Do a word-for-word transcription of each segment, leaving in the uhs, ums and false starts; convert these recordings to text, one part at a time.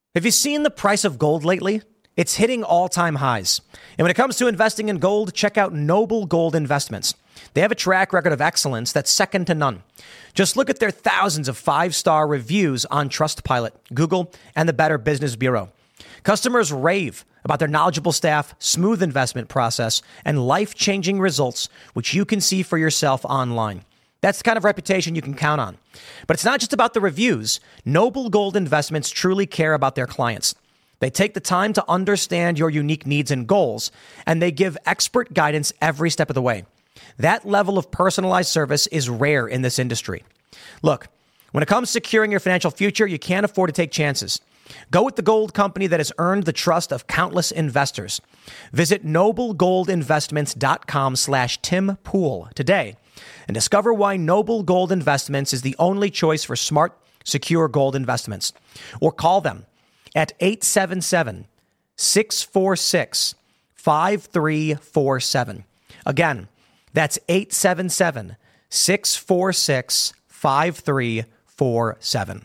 Have you seen the price of gold lately? It's hitting all-time highs. And when it comes to investing in gold, check out Noble Gold Investments. They have a track record of excellence that's second to none. Just look at their thousands of five-star reviews on Trustpilot, Google, and the Better Business Bureau. Customers rave about their knowledgeable staff, smooth investment process, and life-changing results, which you can see for yourself online. That's the kind of reputation you can count on. But it's not just about the reviews. Noble Gold Investments truly care about their clients. They take the time to understand your unique needs and goals, and they give expert guidance every step of the way. That level of personalized service is rare in this industry. Look, when it comes to securing your financial future, you can't afford to take chances. Go with the gold company that has earned the trust of countless investors. Visit noblegoldinvestments.com slash Tim Pool today and discover why Noble Gold Investments is the only choice for smart, secure gold investments. Or call them at eight seven seven, six four six, five three four seven. Again, that's eight seven seven, six four six, five three four seven.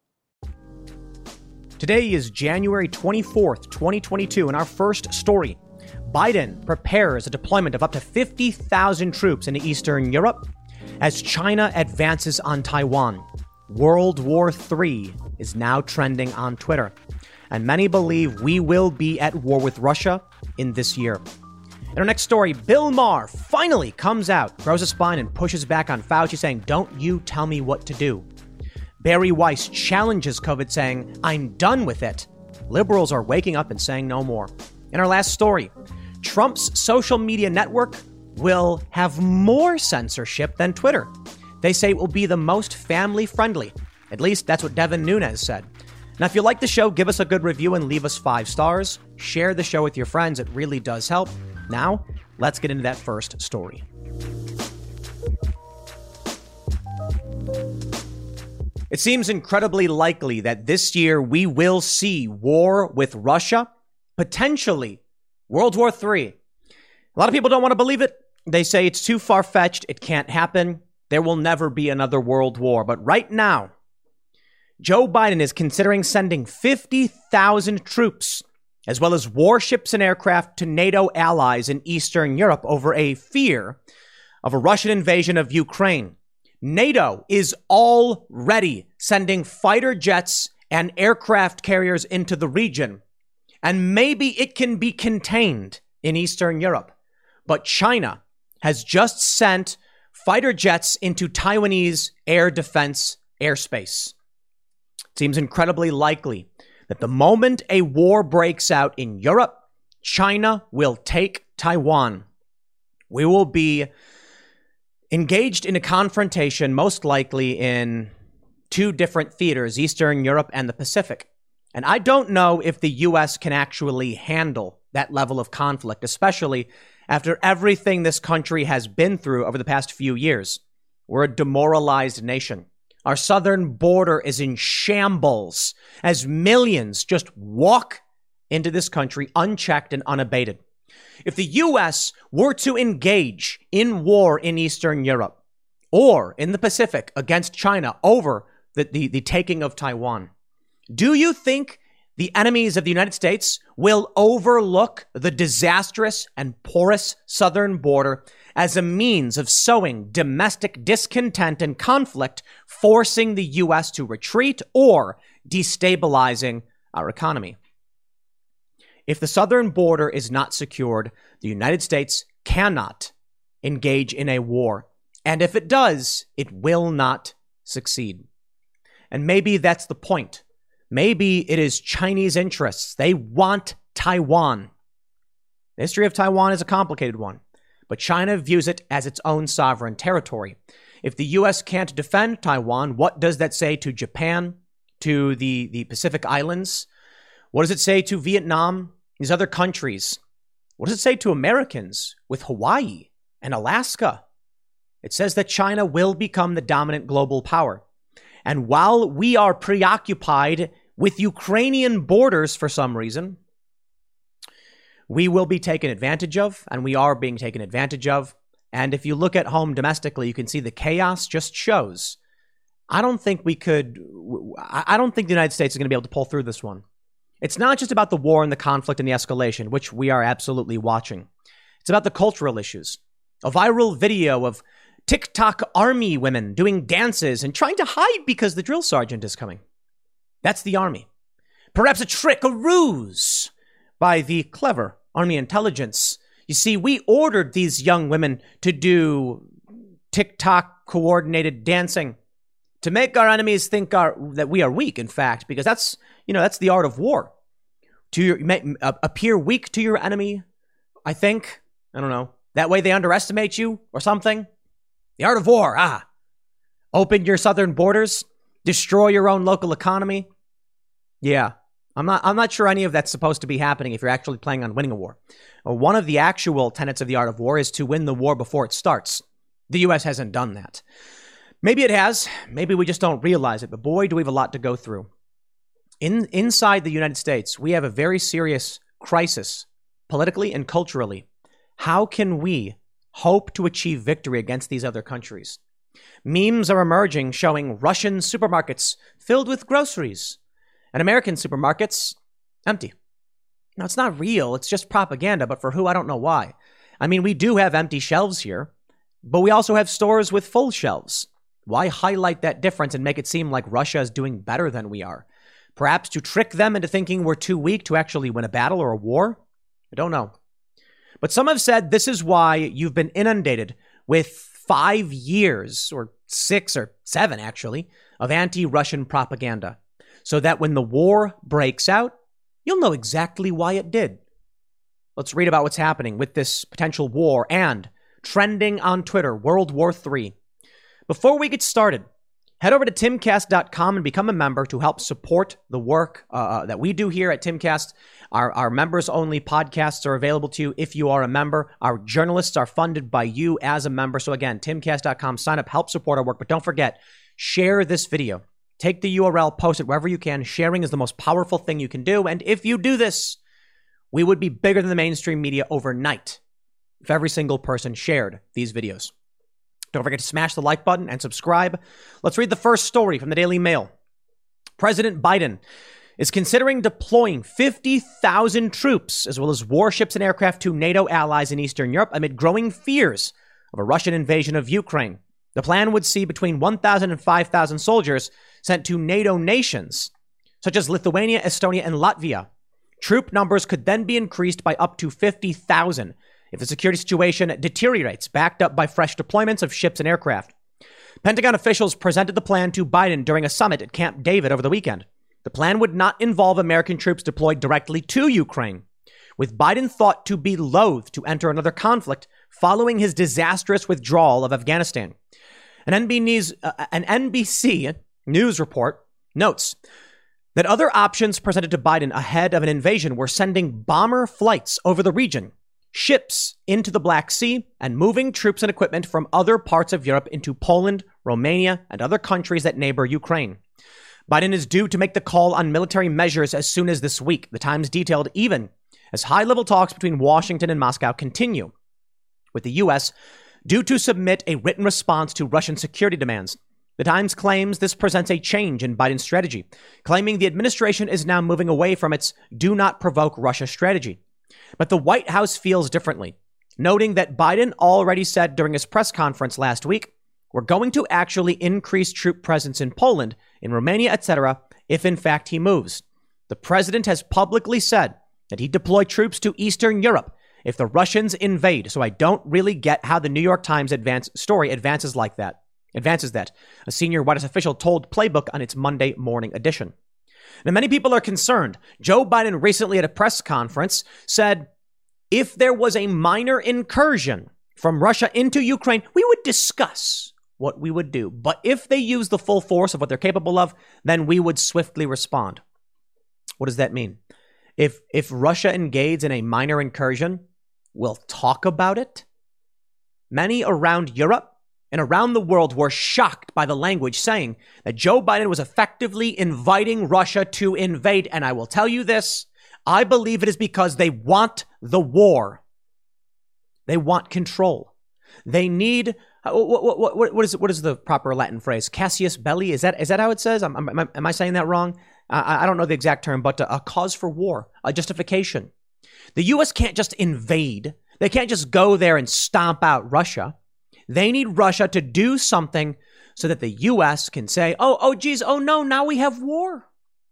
Today is January twenty-fourth, twenty twenty-two, and our first story. Biden prepares a deployment of up to fifty thousand troops into Eastern Europe as China advances on Taiwan. World War Three is now trending on Twitter, and many believe we will be at war with Russia in this year. In our next story, Bill Maher finally comes out, grows a spine, and pushes back on Fauci, saying, "Don't you tell me what to do." Barry Weiss challenges COVID, saying, "I'm done with it." Liberals are waking up and saying no more. In our last story, Trump's social media network will have more censorship than Twitter. They say it will be the most family-friendly. At least that's what Devin Nunes said. Now, if you like the show, give us a good review and leave us five stars. Share the show with your friends. It really does help. Now, let's get into that first story. It seems incredibly likely that this year we will see war with Russia, potentially World War Three. A lot of people don't want to believe it. They say it's too far-fetched. It can't happen. There will never be another world war. But right now, Joe Biden is considering sending fifty thousand troops, as well as warships and aircraft, to NATO allies in Eastern Europe over a fear of a Russian invasion of Ukraine. NATO is already sending fighter jets and aircraft carriers into the region, and maybe it can be contained in Eastern Europe. But China has just sent fighter jets into Taiwanese air defense airspace. It seems incredibly likely that the moment a war breaks out in Europe, China will take Taiwan. We will be engaged in a confrontation, most likely in two different theaters, Eastern Europe and the Pacific. And I don't know if the U S can actually handle that level of conflict, especially after everything this country has been through over the past few years. We're a demoralized nation. Our southern border is in shambles as millions just walk into this country unchecked and unabated. If the U S were to engage in war in Eastern Europe or in the Pacific against China over the, the, the taking of Taiwan, do you think the enemies of the United States will overlook the disastrous and porous southern border as a means of sowing domestic discontent and conflict, forcing the U S to retreat or destabilizing our economy? If the southern border is not secured, the United States cannot engage in a war. And if it does, it will not succeed. And maybe that's the point. Maybe it is Chinese interests. They want Taiwan. The history of Taiwan is a complicated one, but China views it as its own sovereign territory. If the U S can't defend Taiwan, what does that say to Japan, to the, the Pacific Islands? What does it say to Vietnam, these other countries? What does it say to Americans with Hawaii and Alaska? It says that China will become the dominant global power. And while we are preoccupied with Ukrainian borders for some reason, we will be taken advantage of, and we are being taken advantage of. And if you look at home domestically, you can see the chaos just shows. I don't think we could, I don't think the United States is going to be able to pull through this one. It's not just about the war and the conflict and the escalation, which we are absolutely watching. It's about the cultural issues. A viral video of TikTok army women doing dances and trying to hide because the drill sergeant is coming. That's the army. Perhaps a trick, a ruse by the clever army intelligence. You see, we ordered these young women to do TikTok coordinated dancing to make our enemies think our, that we are weak, in fact, because that's, you know, that's the art of war. To your, make, uh, appear weak to your enemy, I think. I don't know. That way they underestimate you or something. The art of war, ah. Open your southern borders. Destroy your own local economy. Yeah. I'm not I'm not sure any of that's supposed to be happening if you're actually planning on winning a war. Uh, one of the actual tenets of the art of war is to win the war before it starts. The U S hasn't done that. Maybe it has. Maybe we just don't realize it. But boy, do we have a lot to go through. In inside the United States, we have a very serious crisis, politically and culturally. How can we hope to achieve victory against these other countries? Memes are emerging showing Russian supermarkets filled with groceries and American supermarkets empty. Now, it's not real. It's just propaganda, but for who? I don't know why. I mean, we do have empty shelves here, but we also have stores with full shelves. Why highlight that difference and make it seem like Russia is doing better than we are? Perhaps to trick them into thinking we're too weak to actually win a battle or a war? I don't know. But some have said this is why you've been inundated with five years, or six or seven actually, of anti-Russian propaganda. So that when the war breaks out, you'll know exactly why it did. Let's read about what's happening with this potential war and trending on Twitter, World War Three. Before we get started, head over to timcast dot com and become a member to help support the work uh, that we do here at Timcast. Our, our members-only podcasts are available to you if you are a member. Our journalists are funded by you as a member. So again, timcast dot com, sign up, help support our work. But don't forget, share this video. Take the U R L, post it wherever you can. Sharing is the most powerful thing you can do. And if you do this, we would be bigger than the mainstream media overnight if every single person shared these videos. Don't forget to smash the like button and subscribe. Let's read the first story from the Daily Mail. President Biden is considering deploying fifty thousand troops as well as warships and aircraft to NATO allies in Eastern Europe amid growing fears of a Russian invasion of Ukraine. The plan would see between one thousand and five thousand soldiers sent to NATO nations, such as Lithuania, Estonia, and Latvia. Troop numbers could then be increased by up to fifty thousand if the security situation deteriorates, backed up by fresh deployments of ships and aircraft. Pentagon officials presented the plan to Biden during a summit at Camp David over the weekend. The plan would not involve American troops deployed directly to Ukraine, with Biden thought to be loath to enter another conflict following his disastrous withdrawal of Afghanistan. An N B C News, uh, an N B C News report notes that other options presented to Biden ahead of an invasion were sending bomber flights over the region, ships into the Black Sea, and moving troops and equipment from other parts of Europe into Poland, Romania, and other countries that neighbor Ukraine. Biden is due to make the call on military measures as soon as this week, the Times detailed, even as high-level talks between Washington and Moscow continue, with the U S due to submit a written response to Russian security demands. The Times claims this presents a change in Biden's strategy, claiming the administration is now moving away from its do not provoke Russia strategy. But the White House feels differently, noting that Biden already said during his press conference last week, we're going to actually increase troop presence in Poland, in Romania, et cetera, if in fact he moves. The president has publicly said that he'd deploy troops to Eastern Europe if the Russians invade. So I don't really get how the New York Times advance story advances like that. Advances that, a senior White House official told Playbook on its Monday morning edition. Now, many people are concerned. Joe Biden recently at a press conference said, if there was a minor incursion from Russia into Ukraine, we would discuss what we would do. But if they use the full force of what they're capable of, then we would swiftly respond. What does that mean? If if Russia engages in a minor incursion, we'll talk about it. Many around Europe and around the world were shocked by the language saying that Joe Biden was effectively inviting Russia to invade. And I will tell you this, I believe it is because they want the war. They want control. They need, what, what, what, what, is, what is the proper Latin phrase? Casus belli? Is that, is that how it says? Am, am, am I saying that wrong? I, I don't know the exact term, but a, a cause for war, a justification. The U S can't just invade. They can't just go there and stomp out Russia. They need Russia to do something so that the U S can say, oh, oh, geez, oh, no, now we have war.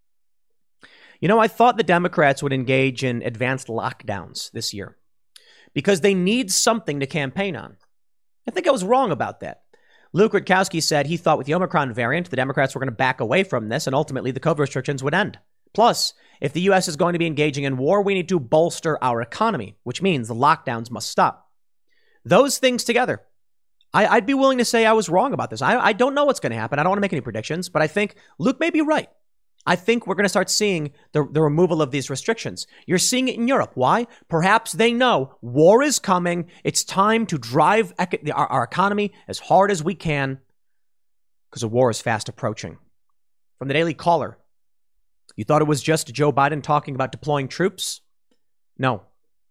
You know, I thought the Democrats would engage in advanced lockdowns this year because they need something to campaign on. I think I was wrong about that. Luke Rutkowski said he thought with the Omicron variant, the Democrats were going to back away from this and ultimately the COVID restrictions would end. Plus, if the U S is going to be engaging in war, we need to bolster our economy, which means the lockdowns must stop. Those things together, I, I'd be willing to say I was wrong about this. I, I don't know what's going to happen. I don't want to make any predictions, but I think Luke may be right. I think we're going to start seeing the, the removal of these restrictions. You're seeing it in Europe. Why? Perhaps they know war is coming. It's time to drive ec- our, our economy as hard as we can because a war is fast approaching. From the Daily Caller, you thought it was just Joe Biden talking about deploying troops? No.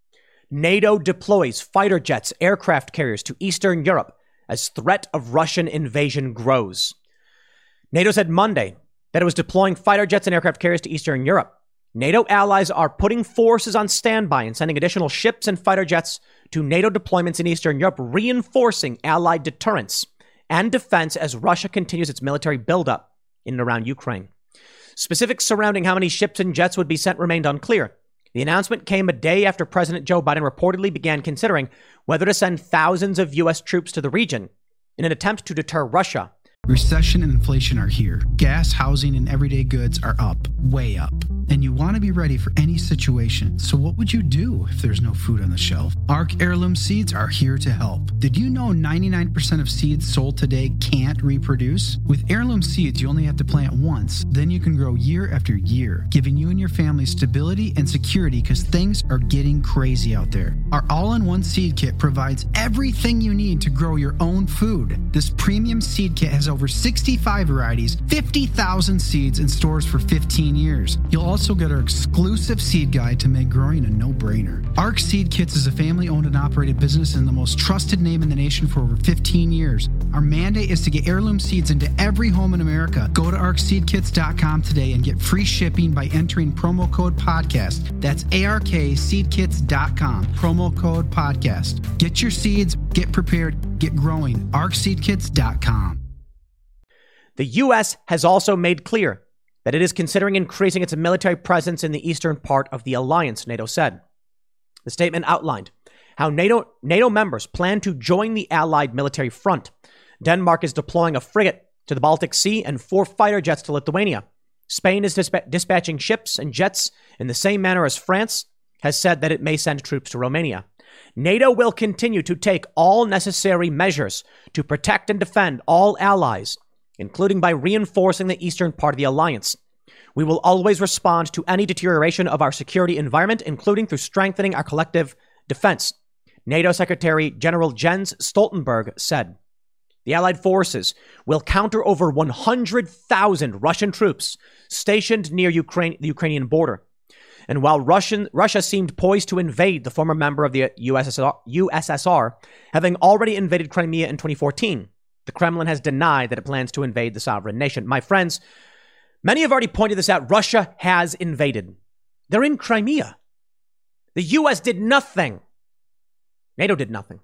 NATO deploys fighter jets, aircraft carriers to Eastern Europe as threat of Russian invasion grows. NATO said Monday that it was deploying fighter jets and aircraft carriers to Eastern Europe. NATO allies are putting forces on standby and sending additional ships and fighter jets to NATO deployments in Eastern Europe, reinforcing allied deterrence and defense as Russia continues its military buildup in and around Ukraine. Specifics surrounding how many ships and jets would be sent remained unclear. The announcement came a day after President Joe Biden reportedly began considering whether to send thousands of U S troops to the region in an attempt to deter Russia. Recession and inflation are here. Gas, housing, and everyday goods are up, way up. And you want to be ready for any situation. So what would you do if there's no food on the shelf? Ark Heirloom Seeds are here to help. Did you know ninety-nine percent of seeds sold today can't reproduce? With Heirloom Seeds, you only have to plant once. Then you can grow year after year, giving you and your family stability and security because things are getting crazy out there. Our all-in-one seed kit provides everything you need to grow your own food. This premium seed kit has over sixty-five varieties, fifty thousand seeds, and stores for fifteen years. You'll also get our exclusive seed guide to make growing a no-brainer. Ark Seed Kits is a family-owned and operated business and the most trusted name in the nation for over fifteen years. Our mandate is to get heirloom seeds into every home in America. Go to ark seed kits dot com today and get free shipping by entering promo code podcast. That's A R K seed kits dot com, promo code podcast. Get your seeds, get prepared, get growing. ark seed kits dot com. The U S has also made clear that it is considering increasing its military presence in the eastern part of the alliance, NATO said. The statement outlined how NATO, NATO members plan to join the allied military front. Denmark is deploying a frigate to the Baltic Sea and four fighter jets to Lithuania. Spain is disp- dispatching ships and jets in the same manner as France has said that it may send troops to Romania. NATO will continue to take all necessary measures to protect and defend all allies, including by reinforcing the eastern part of the alliance. We will always respond to any deterioration of our security environment, including through strengthening our collective defense, NATO Secretary General Jens Stoltenberg said. The Allied forces will counter over one hundred thousand Russian troops stationed near Ukraine, the Ukrainian border. And while Russian, Russia seemed poised to invade the former member of the U S S R, U S S R, having already invaded Crimea in twenty fourteen, the Kremlin has denied that it plans to invade the sovereign nation. My friends, many have already pointed this out. Russia has invaded. They're in Crimea. The U S did nothing. NATO did nothing.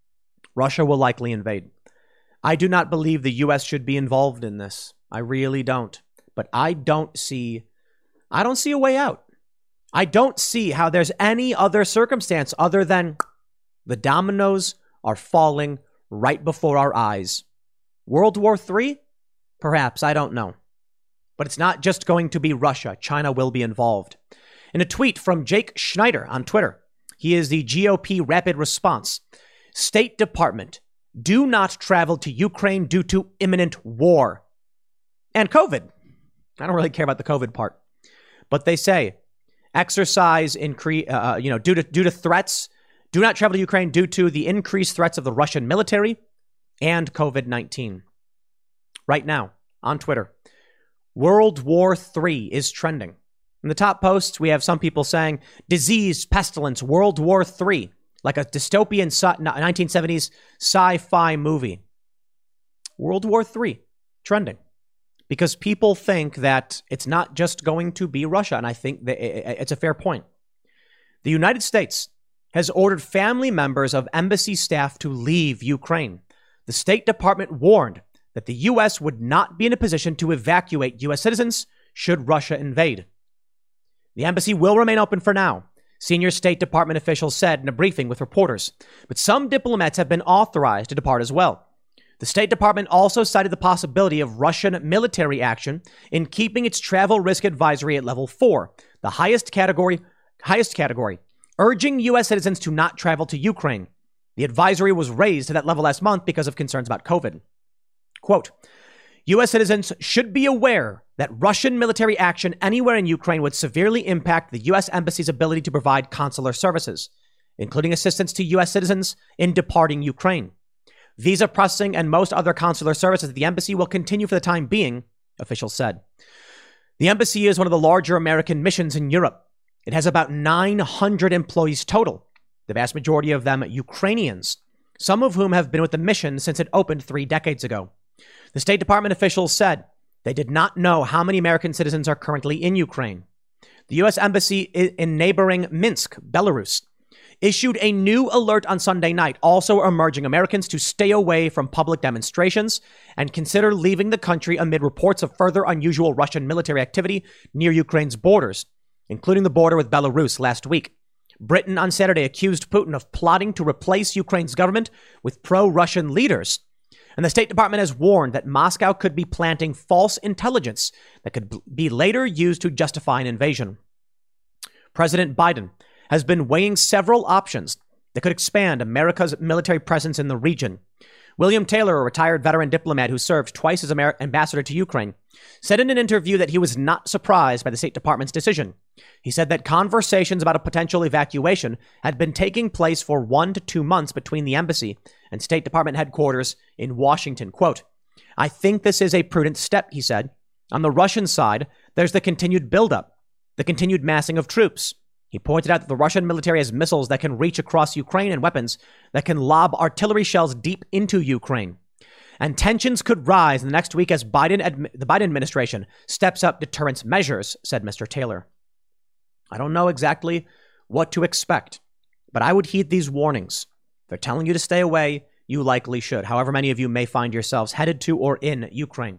Russia will likely invade. I do not believe the U S should be involved in this. I really don't. But I don't see, I don't see a way out. I don't see how there's any other circumstance other than the dominoes are falling right before our eyes. World War Three? Perhaps, I don't know. But it's not just going to be Russia. China will be involved. In a tweet from Jake Schneider on Twitter, he is the G O P Rapid Response. State Department, do not travel to Ukraine due to imminent war. And COVID. I don't really care about the COVID part. But they say, exercise, incre- uh, you know, due to, due to threats, do not travel to Ukraine due to the increased threats of the Russian military and COVID nineteen. Right now, on Twitter, World War Three is trending. In the top posts, we have some people saying, disease, pestilence, World War Three, like a dystopian sci- nineteen seventies sci-fi movie. World War Three, trending. because people think that it's not just going to be Russia. And I think that it's a fair point. The United States has ordered family members of embassy staff to leave Ukraine. The State Department warned that the U S would not be in a position to evacuate U S citizens should Russia invade. The embassy will remain open for now, senior State Department officials said in a briefing with reporters, but some diplomats have been authorized to depart as well. The State Department also cited the possibility of Russian military action in keeping its travel risk advisory at level four, the highest category, highest category, urging U S citizens to not travel to Ukraine. The advisory was raised to that level last month because of concerns about COVID. Quote, U S citizens should be aware that Russian military action anywhere in Ukraine would severely impact the U S embassy's ability to provide consular services, including assistance to U S citizens in departing Ukraine. Visa processing and most other consular services at the embassy will continue for the time being, officials said. The embassy is one of the larger American missions in Europe. It has about nine hundred employees total, the vast majority of them Ukrainians, some of whom have been with the mission since it opened three decades ago. The State Department officials said they did not know how many American citizens are currently in Ukraine. The U S embassy in neighboring Minsk, Belarus, issued a new alert on Sunday night, also urging Americans to stay away from public demonstrations and consider leaving the country amid reports of further unusual Russian military activity near Ukraine's borders, including the border with Belarus last week. Britain on Saturday accused Putin of plotting to replace Ukraine's government with pro-Russian leaders. And the State Department has warned that Moscow could be planting false intelligence that could be later used to justify an invasion. President Biden has been weighing several options that could expand America's military presence in the region. William Taylor, a retired veteran diplomat who served twice as Amer- ambassador to Ukraine, said in an interview that he was not surprised by the State Department's decision. He said that conversations about a potential evacuation had been taking place for one to two months between the embassy and State Department headquarters in Washington. Quote, I think this is a prudent step, he said. On the Russian side, there's the continued buildup, the continued massing of troops. He pointed out that the Russian military has missiles that can reach across Ukraine and weapons that can lob artillery shells deep into Ukraine. And tensions could rise in the next week as Biden admi- the Biden administration steps up deterrence measures, said Mister Taylor. I don't know exactly what to expect, but I would heed these warnings. If they're telling you to stay away, you likely should, however many of you may find yourselves headed to or in Ukraine.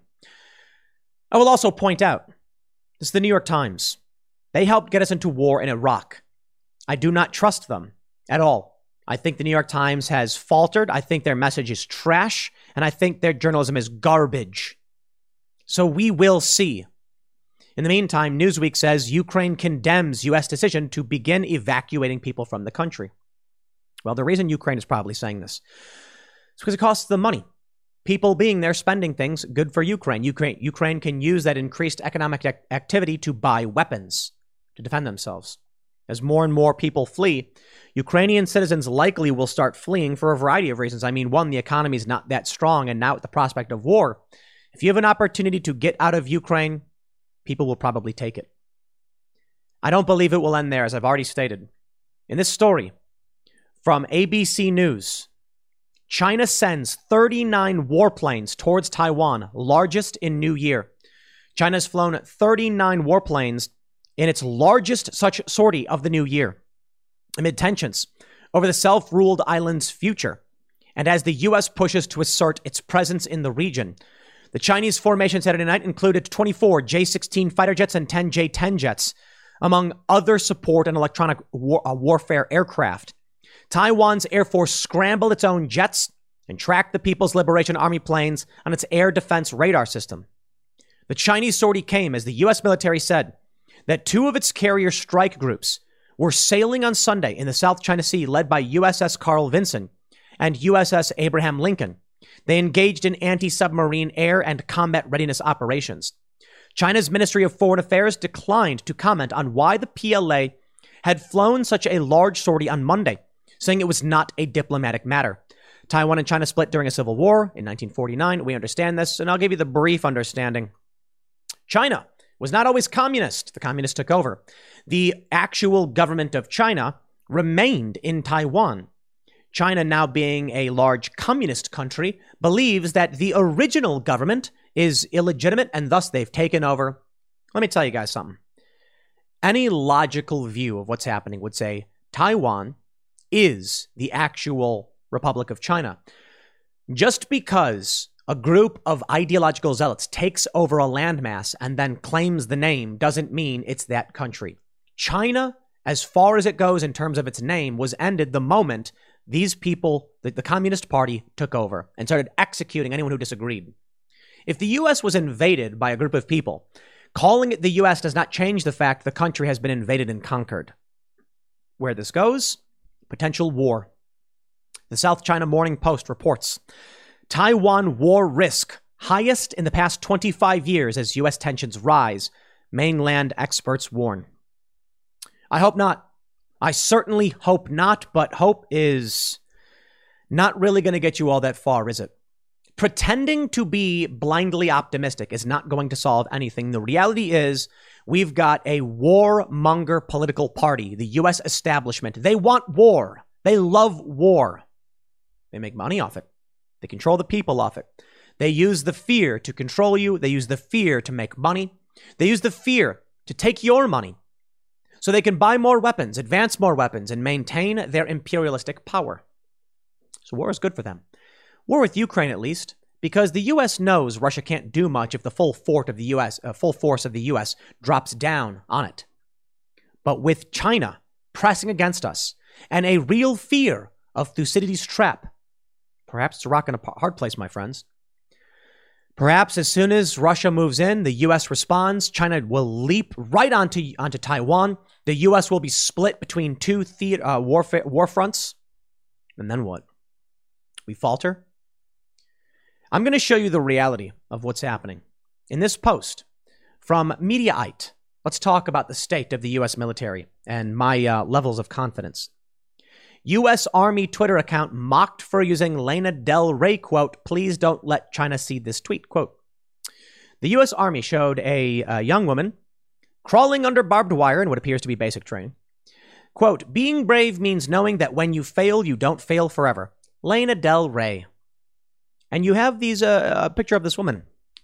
I will also point out, this is the New York Times. They helped get us into war in Iraq. I do not trust them at all. I think the New York Times has faltered. I think their message is trash, and I think their journalism is garbage. So we will see. In the meantime, Newsweek says Ukraine condemns U S decision to begin evacuating people from the country. Well, the reason Ukraine is probably saying this is because it costs them money. People being there spending things, good for Ukraine. Ukraine, Ukraine can use that increased economic ac- activity to buy weapons to defend themselves. As more and more people flee, Ukrainian citizens likely will start fleeing for a variety of reasons. I mean, one, the economy is not that strong, and now with the prospect of war, if you have an opportunity to get out of Ukraine, people will probably take it. I don't believe it will end there, as I've already stated. In this story from A B C News, China sends thirty-nine warplanes towards Taiwan, largest in new year. China's flown thirty-nine warplanes in its largest such sortie of the new year, amid tensions over the self-ruled island's future, and as the U S pushes to assert its presence in the region. The Chinese formation Saturday night included twenty-four J sixteen fighter jets and ten J ten jets, among other support and electronic war- uh, warfare aircraft. Taiwan's Air Force scrambled its own jets and tracked the People's Liberation Army planes on its air defense radar system. The Chinese sortie came as the U S military said that two of its carrier strike groups were sailing on Sunday in the South China Sea, led by U S S Carl Vinson and U S S Abraham Lincoln. They engaged in anti-submarine air and combat readiness operations. China's Ministry of Foreign Affairs declined to comment on why the P L A had flown such a large sortie on Monday, saying it was not a diplomatic matter. Taiwan and China split during a civil war in nineteen forty-nine. We understand this, and I'll give you the brief understanding. China was not always communist. The communists took over. The actual government of China remained in Taiwan. China, now being a large communist country, believes that the original government is illegitimate, and thus they've taken over. Let me tell you guys something. Any logical view of what's happening would say Taiwan is the actual Republic of China. Just because a group of ideological zealots takes over a landmass and then claims the name doesn't mean it's that country. China, as far as it goes in terms of its name, was ended the moment these people, the, the Communist Party, took over and started executing anyone who disagreed. If the U S was invaded by a group of people, calling it the U S does not change the fact the country has been invaded and conquered. Where this goes? Potential war. The South China Morning Post reports Taiwan war risk highest in the past twenty-five years as U S tensions rise, mainland experts warn. I hope not. I certainly hope not, but hope is not really going to get you all that far, is it? Pretending to be blindly optimistic is not going to solve anything. The reality is we've got a warmonger political party, the U S establishment. They want war. They love war. They make money off it. They control the people off it. They use the fear to control you. They use the fear to make money. They use the fear to take your money so they can buy more weapons, advance more weapons, and maintain their imperialistic power. So war is good for them. War with Ukraine, at least, because the U S knows Russia can't do much if the full fort of the U S, uh, full force of the U S drops down on it. But with China pressing against us and a real fear of Thucydides' trap, perhaps it's a rock and a hard place, my friends. Perhaps as soon as Russia moves in, the U S responds, China will leap right onto, onto Taiwan. The U S will be split between two the- uh, warfare, war fronts. And then what? We falter? I'm going to show you the reality of what's happening. In this post from Mediaite, let's talk about the state of the U S military and my uh, levels of confidence. U S Army Twitter account mocked for using Lana Del Rey quote, please don't let China see this tweet, quote. The U S Army showed a, a young woman crawling under barbed wire in what appears to be basic training. Quote, being brave means knowing that when you fail, you don't fail forever. Lana Del Rey. And you have these uh, a picture of this woman.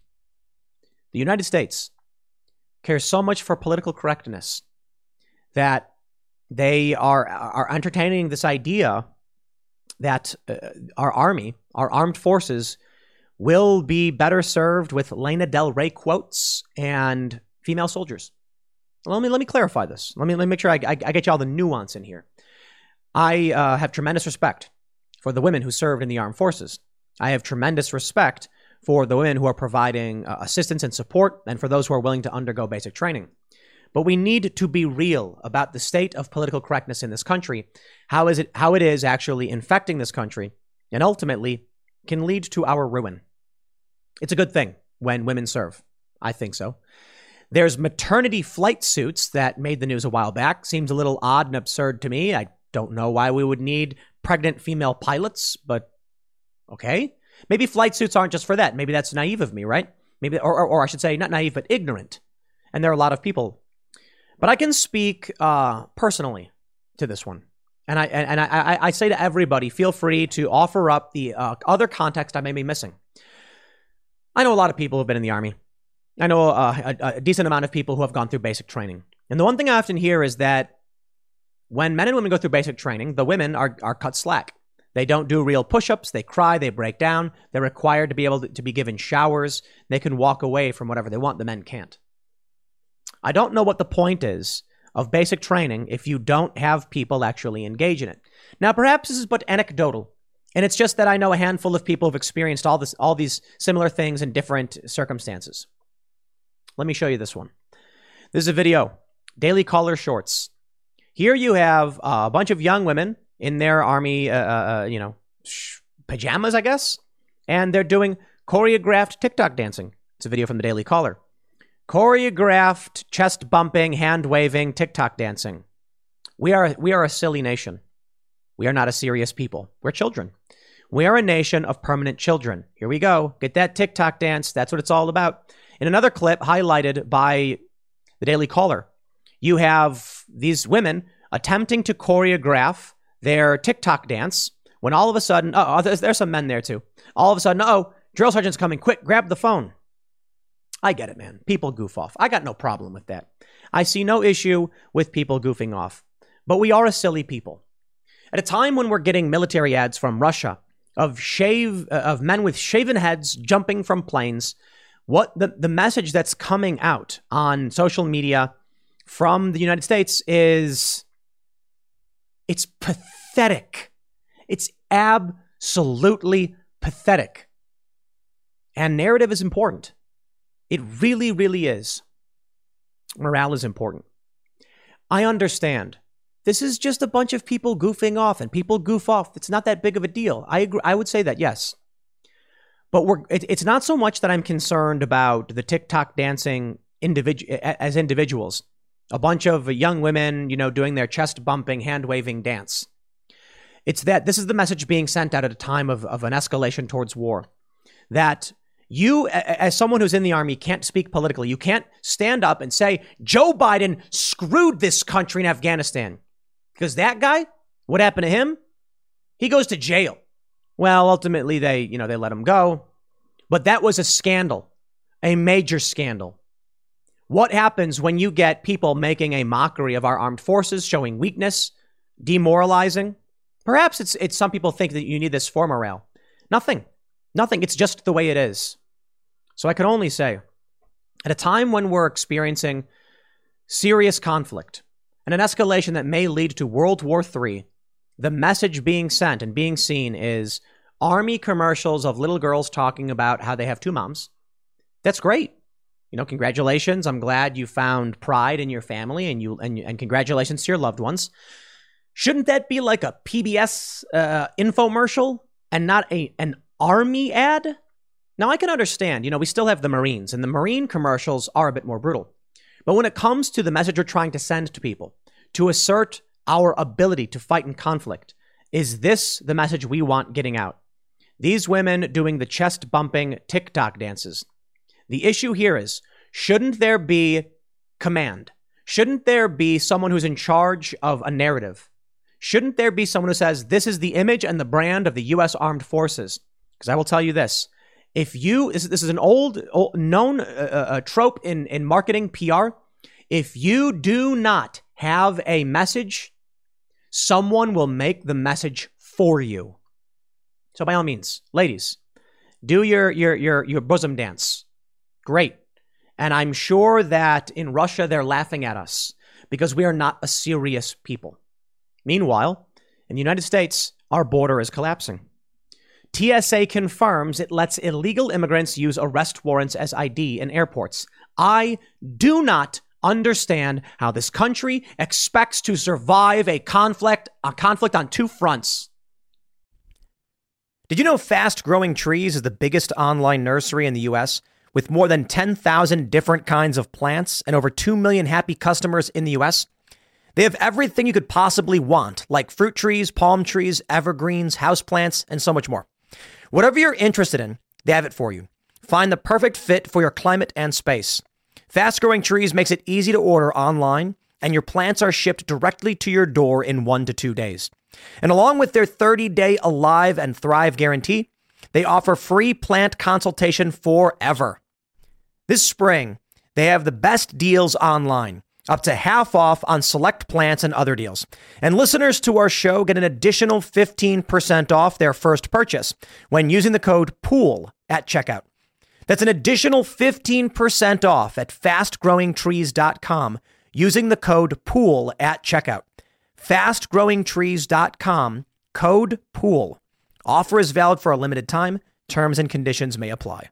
The United States cares so much for political correctness that they are are entertaining this idea that uh, our army, our armed forces, will be better served with Lana Del Rey quotes and female soldiers. Let me let me clarify this. Let me let me make sure I, I, I get you all the nuance in here. I uh, have tremendous respect for the women who served in the armed forces. I have tremendous respect for the women who are providing uh, assistance and support, and for those who are willing to undergo basic training. But we need to be real about the state of political correctness in this country. How is it? How it is actually infecting this country, and ultimately can lead to our ruin. It's a good thing when women serve. I think so. There's maternity flight suits that made the news a while back. Seems a little odd and absurd to me. I don't know why we would need pregnant female pilots, but okay. Maybe flight suits aren't just for that. Maybe that's naive of me, right? Maybe, or, or, or I should say not naive, but ignorant. And there are a lot of people. But I can speak uh, personally to this one. And I and I, I say to everybody, feel free to offer up the uh, other context I may be missing. I know a lot of people who have been in the Army. I know uh, a, a decent amount of people who have gone through basic training. And the one thing I often hear is that when men and women go through basic training, the women are, are cut slack. They don't do real push-ups. They cry. They break down. They're required to be able to, to be given showers. They can walk away from whatever they want. The men can't. I don't know what the point is of basic training if you don't have people actually engage in it. Now, perhaps this is but anecdotal. And it's just that I know a handful of people who've experienced all this, all these similar things in different circumstances. Let me show you this one. This is a video, Daily Caller Shorts. Here you have a bunch of young women in their army, uh, uh, you know, sh- pajamas, I guess. And they're doing choreographed TikTok dancing. It's a video from the Daily Caller. Choreographed, chest bumping, hand waving, TikTok dancing. We are, we are a silly nation. We are not a serious people. We're children. We are a nation of permanent children. Here we go. Get that TikTok dance. That's what it's all about. In another clip highlighted by the Daily Caller, you have these women attempting to choreograph their TikTok dance when all of a sudden, oh, there's, there's some men there too. All of a sudden, oh, drill sergeant's coming. Quick, grab the phone. I get it, man. People goof off. I got no problem with that. I see no issue with people goofing off. But we are a silly people. At a time when we're getting military ads from Russia of shave uh, of men with shaven heads jumping from planes, what the, the message that's coming out on social media from the United States is it's pathetic. It's absolutely pathetic. And narrative is important. It really, really is. Morale is important. I understand. This is just a bunch of people goofing off, and people goof off. It's not that big of a deal. I agree. I would say that, yes. But we're, it, it's not so much that I'm concerned about the TikTok dancing individu- as individuals. A bunch of young women, you know, doing their chest bumping, hand waving dance. It's that this is the message being sent out at a time of, of an escalation towards war. That you, as someone who's in the army, can't speak politically. You can't stand up and say, Joe Biden screwed this country in Afghanistan. Because that guy, what happened to him? He goes to jail. Well, ultimately, they, you know, they let him go. But that was a scandal, a major scandal. What happens when you get people making a mockery of our armed forces, showing weakness, demoralizing? Perhaps it's it's some people think that you need this for morale. Nothing. Nothing. It's just the way it is. So I can only say, at a time when we're experiencing serious conflict and an escalation that may lead to World War Three, the message being sent and being seen is army commercials of little girls talking about how they have two moms. That's great. You know, congratulations. I'm glad you found pride in your family, and you and, and congratulations to your loved ones. Shouldn't that be like a P B S uh, infomercial and not a an army ad? Now, I can understand, you know, we still have the Marines, and the Marine commercials are a bit more brutal. But when it comes to the message we're trying to send to people, to assert our ability to fight in conflict, is this the message we want getting out? These women doing the chest-bumping TikTok dances. The issue here is, shouldn't there be command? Shouldn't there be someone who's in charge of a narrative? Shouldn't there be someone who says, this is the image and the brand of the U S Armed Forces? Because I will tell you this. If you, this is an old, old known uh, uh, trope in, in marketing, P R. If you do not have a message, someone will make the message for you. So by all means, ladies, do your, your, your, your bosom dance. Great. And I'm sure that in Russia, they're laughing at us because we are not a serious people. Meanwhile, in the United States, our border is collapsing. T S A confirms it lets illegal immigrants use arrest warrants as I D in airports. I do not understand how this country expects to survive a conflict, a conflict on two fronts. Did you know Fast Growing Trees is the biggest online nursery in the U S with more than ten thousand different kinds of plants and over two million happy customers in the U S? They have everything you could possibly want, like fruit trees, palm trees, evergreens, houseplants, and so much more. Whatever you're interested in, they have it for you. Find the perfect fit for your climate and space. Fast Growing Trees makes it easy to order online, and your plants are shipped directly to your door in one to two days. And along with their thirty-day Alive and Thrive guarantee, they offer free plant consultation forever. This spring, they have the best deals online, up to half off on select plants and other deals. And listeners to our show get an additional fifteen percent off their first purchase when using the code POOL at checkout. That's an additional fifteen percent off at fast growing trees dot com using the code POOL at checkout. fast growing trees dot com, code POOL. Offer is valid for a limited time. Terms and conditions may apply.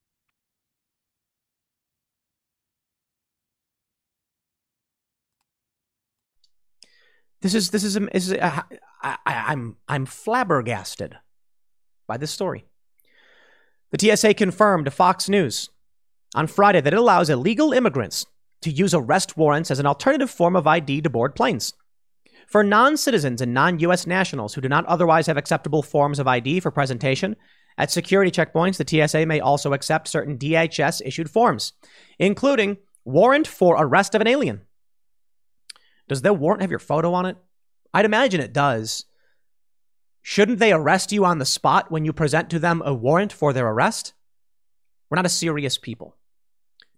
This is this is, this is uh, I, I, I'm I'm flabbergasted by this story. The T S A confirmed to Fox News on Friday that it allows illegal immigrants to use arrest warrants as an alternative form of I D to board planes. For non-citizens and non-U S nationals who do not otherwise have acceptable forms of I D for presentation at security checkpoints, the T S A may also accept certain D H S-issued forms, including warrant for arrest of an alien. Does the warrant have your photo on it? I'd imagine it does. Shouldn't they arrest you on the spot when you present to them a warrant for their arrest? We're not a serious people.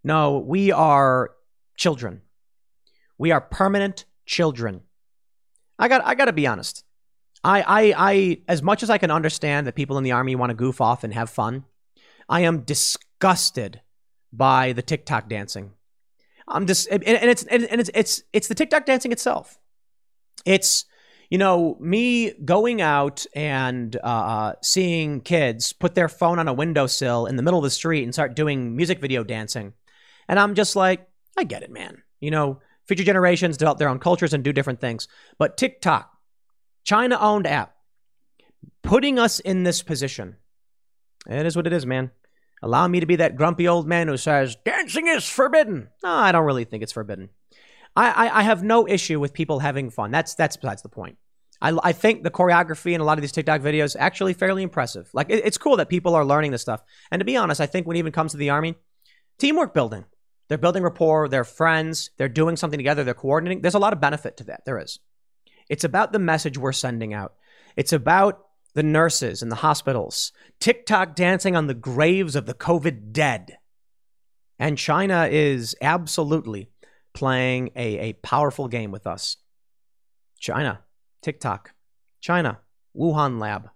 No, we are children. We are permanent children. I got I got to be honest. I, I I as much as I can understand that people in the army want to goof off and have fun, I am disgusted by the TikTok dancing. I'm just and, and it's and it's it's it's the TikTok dancing itself. It's, you know, me going out and uh, seeing kids put their phone on a windowsill in the middle of the street and start doing music video dancing. And I'm just like, I get it, man. You know, future generations develop their own cultures and do different things. But TikTok, China-owned app, putting us in this position. It is what it is, man. Allow me to be that grumpy old man who says, dancing is forbidden. No, I don't really think it's forbidden. I, I, I have no issue with people having fun. That's that's besides the point. I, I think the choreography in a lot of these TikTok videos actually fairly impressive. Like, it, it's cool that people are learning this stuff. And to be honest, I think when it even comes to the army, teamwork building. They're building rapport. They're friends. They're doing something together. They're coordinating. There's a lot of benefit to that. There is. It's about the message we're sending out. It's about the nurses in the hospitals, TikTok dancing on the graves of the COVID dead. And China is absolutely playing a, a powerful game with us. China, TikTok, China, Wuhan lab.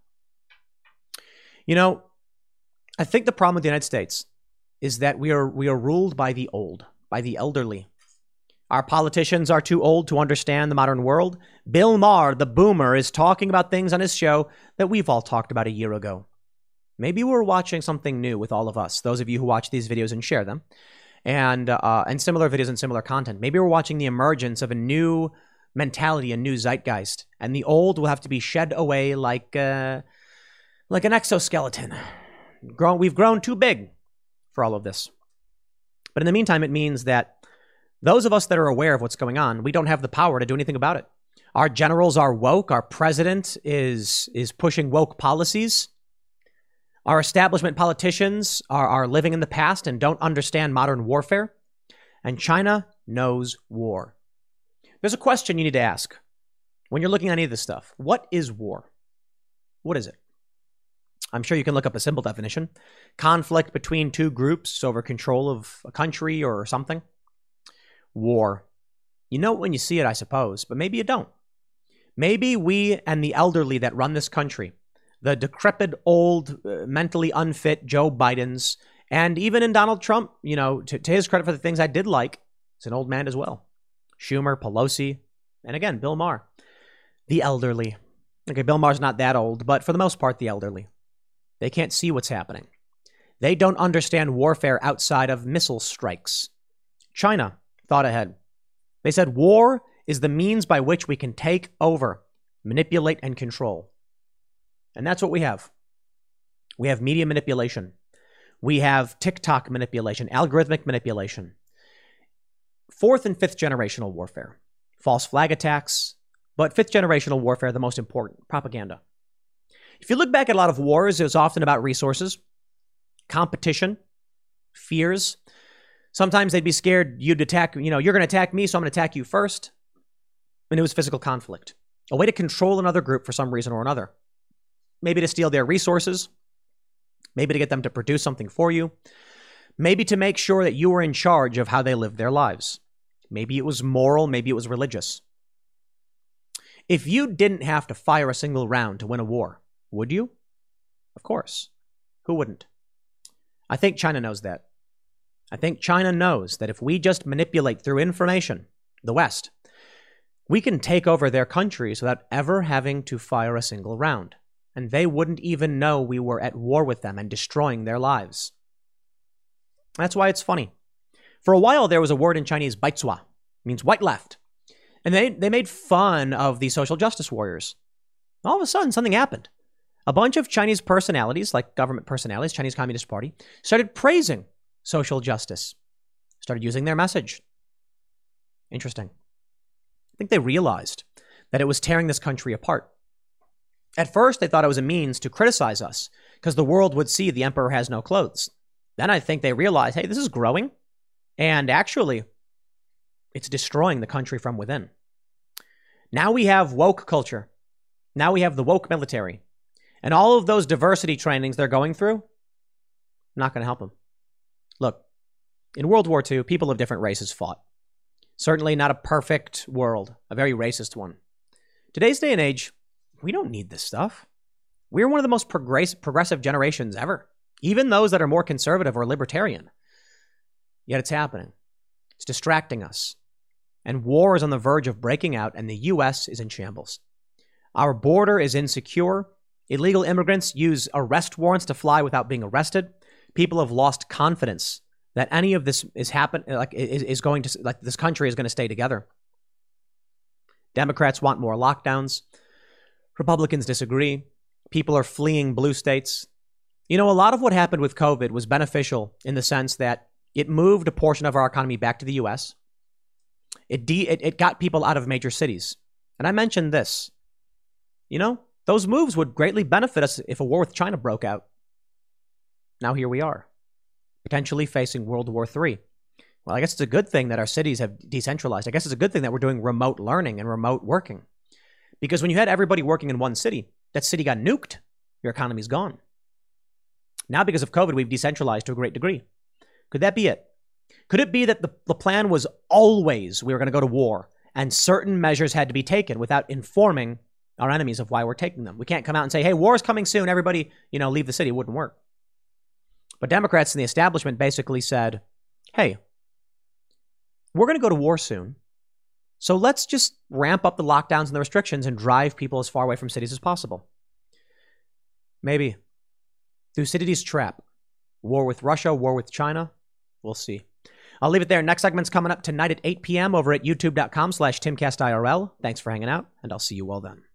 You know, I think the problem with the United States is that we are we are ruled by the old, by the elderly. Our politicians are too old to understand the modern world. Bill Maher, the boomer, is talking about things on his show that we've all talked about a year ago. Maybe we're watching something new with all of us, those of you who watch these videos and share them, and uh, and similar videos and similar content. Maybe we're watching the emergence of a new mentality, a new zeitgeist, and the old will have to be shed away like uh, like an exoskeleton. Grown, we've grown too big for all of this. But in the meantime, it means that those of us that are aware of what's going on, we don't have the power to do anything about it. Our generals are woke. Our president is is pushing woke policies. Our establishment politicians are, are living in the past and don't understand modern warfare. And China knows war. There's a question you need to ask when you're looking at any of this stuff. What is war? What is it? I'm sure you can look up a simple definition. Conflict between two groups over control of a country or something. War. You know it when you see it, I suppose, but maybe you don't. Maybe we and the elderly that run this country, the decrepit, old, uh, mentally unfit Joe Bidens, and even in Donald Trump, you know, to, to his credit for the things I did like, he's an old man as well. Schumer, Pelosi, and again, Bill Maher. The elderly. Okay, Bill Maher's not that old, but for the most part, the elderly. They can't see what's happening. They don't understand warfare outside of missile strikes. China thought ahead. They said war is the means by which we can take over, manipulate, and control. And that's what we have. We have media manipulation. We have TikTok manipulation, algorithmic manipulation. Fourth and fifth generational warfare. False flag attacks, but fifth generational warfare, the most important, propaganda. If you look back at a lot of wars, it was often about resources, competition, fears. Sometimes they'd be scared you'd attack, you know, you're going to attack me, so I'm going to attack you first. And it was physical conflict, a way to control another group for some reason or another. Maybe to steal their resources, maybe to get them to produce something for you, maybe to make sure that you were in charge of how they lived their lives. Maybe it was moral, maybe it was religious. If you didn't have to fire a single round to win a war, would you? Of course. Who wouldn't? I think China knows that. I think China knows that if we just manipulate through information, the West, we can take over their countries without ever having to fire a single round. And they wouldn't even know we were at war with them and destroying their lives. That's why it's funny. For a while, there was a word in Chinese, baicua, means white left. And they, they made fun of the social justice warriors. All of a sudden, something happened. A bunch of Chinese personalities, like government personalities, Chinese Communist Party, started praising social justice, started using their message. Interesting. I think they realized that it was tearing this country apart. At first, they thought it was a means to criticize us because the world would see the emperor has no clothes. Then I think they realized, hey, this is growing. And actually, it's destroying the country from within. Now we have woke culture. Now we have the woke military. And all of those diversity trainings they're going through, not going to help them. Look, In World War Two, people of different races fought. Certainly not a perfect world, a very racist one. Today's day and age, we don't need this stuff. We're one of the most progress- progressive generations ever, even those that are more conservative or libertarian. Yet it's happening. It's distracting us. And war is on the verge of breaking out, and the U S is in shambles. Our border is insecure. Illegal immigrants use arrest warrants to fly without being arrested. People have lost confidence that any of this is happen like is, is going to like this country is going to stay together. Democrats want more lockdowns. Republicans disagree. People are fleeing blue states. You know, a lot of what happened with COVID was beneficial in the sense that it moved a portion of our economy back to the U S. It, de- it it got people out of major cities. And I mentioned this. You know, those moves would greatly benefit us if a war with China broke out. Now here we are, potentially facing World War Three. Well, I guess it's a good thing that our cities have decentralized. I guess it's a good thing that we're doing remote learning and remote working. Because when you had everybody working in one city, that city got nuked. Your economy's gone. Now, because of COVID, we've decentralized to a great degree. Could that be it? Could it be that the, the plan was always we were going to go to war and certain measures had to be taken without informing our enemies of why we're taking them? We can't come out and say, hey, war is coming soon. Everybody, you know, leave the city. It wouldn't work. But Democrats in the establishment basically said, hey, we're going to go to war soon. So let's just ramp up the lockdowns and the restrictions and drive people as far away from cities as possible. Maybe. Thucydides' trap. War with Russia, war with China. We'll see. I'll leave it there. Next segment's coming up tonight at eight p.m. over at youtube.com slash timcastirl. Thanks for hanging out, and I'll see you all then.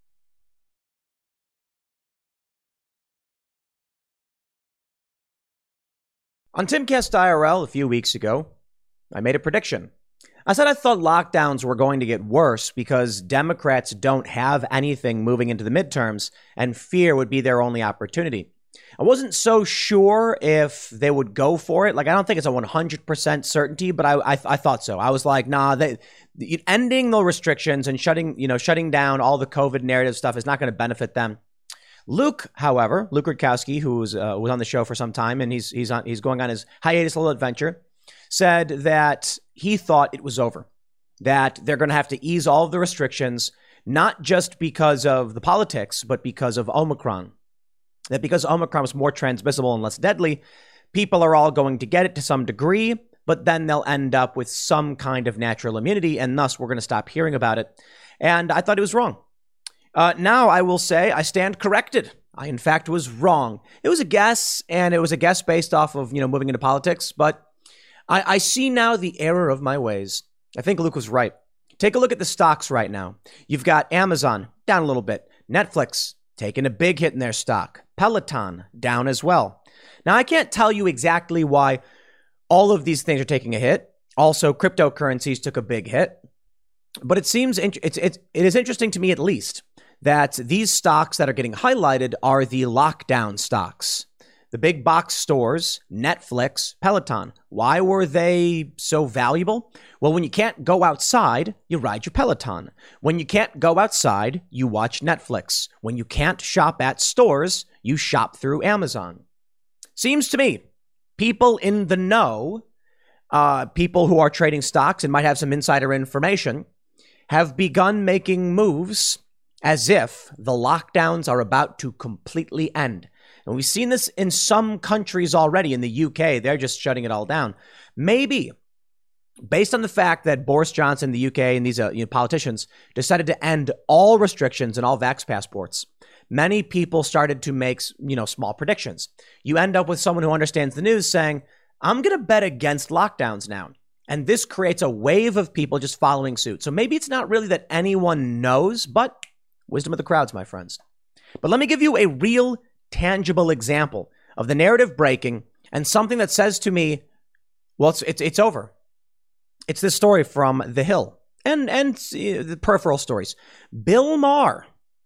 On Timcast I R L a few weeks ago, I made a prediction. I said I thought lockdowns were going to get worse because Democrats don't have anything moving into the midterms, and fear would be their only opportunity. I wasn't so sure if they would go for it. Like, I don't think it's a one hundred percent certainty, but I I, I thought so. I was like, nah, they, ending the restrictions and shutting, you know, shutting down all the COVID narrative stuff is not going to benefit them. Luke, however, Luke Rudkowski, who was, uh, was on the show for some time, and he's he's on he's going on his hiatus little adventure, said that he thought it was over, that they're going to have to ease all of the restrictions, not just because of the politics, but because of Omicron. That because Omicron was more transmissible and less deadly, people are all going to get it to some degree, but then they'll end up with some kind of natural immunity, and thus we're going to stop hearing about it. And I thought it was wrong. Uh, now I will say I stand corrected. I, in fact, was wrong. It was a guess, and it was a guess based off of, you know, moving into politics, but I, I see now the error of my ways. I think Luke was right. Take a look at the stocks right now. You've got Amazon down a little bit. Netflix taking a big hit in their stock. Peloton down as well. Now, I can't tell you exactly why all of these things are taking a hit. Also, cryptocurrencies took a big hit. But it seems it's, it's, it is interesting to me, at least, that these stocks that are getting highlighted are the lockdown stocks. The big box stores, Netflix, Peloton. Why were they so valuable? Well, when you can't go outside, you ride your Peloton. When you can't go outside, you watch Netflix. When you can't shop at stores, you shop through Amazon. Seems to me, people in the know, uh, people who are trading stocks and might have some insider information, have begun making moves as if the lockdowns are about to completely end. And we've seen this in some countries already. In the U K, they're just shutting it all down. Maybe, based on the fact that Boris Johnson, the U K, and these uh, you know, politicians decided to end all restrictions and all vax passports, many people started to make, you know, small predictions. You end up with someone who understands the news saying, I'm going to bet against lockdowns now. And this creates a wave of people just following suit. So maybe it's not really that anyone knows, but wisdom of the crowds, my friends. But let me give you a real tangible example of the narrative breaking and something that says to me, well, it's it's, it's over. It's this story from The Hill and, and uh, the peripheral stories. Bill Maher,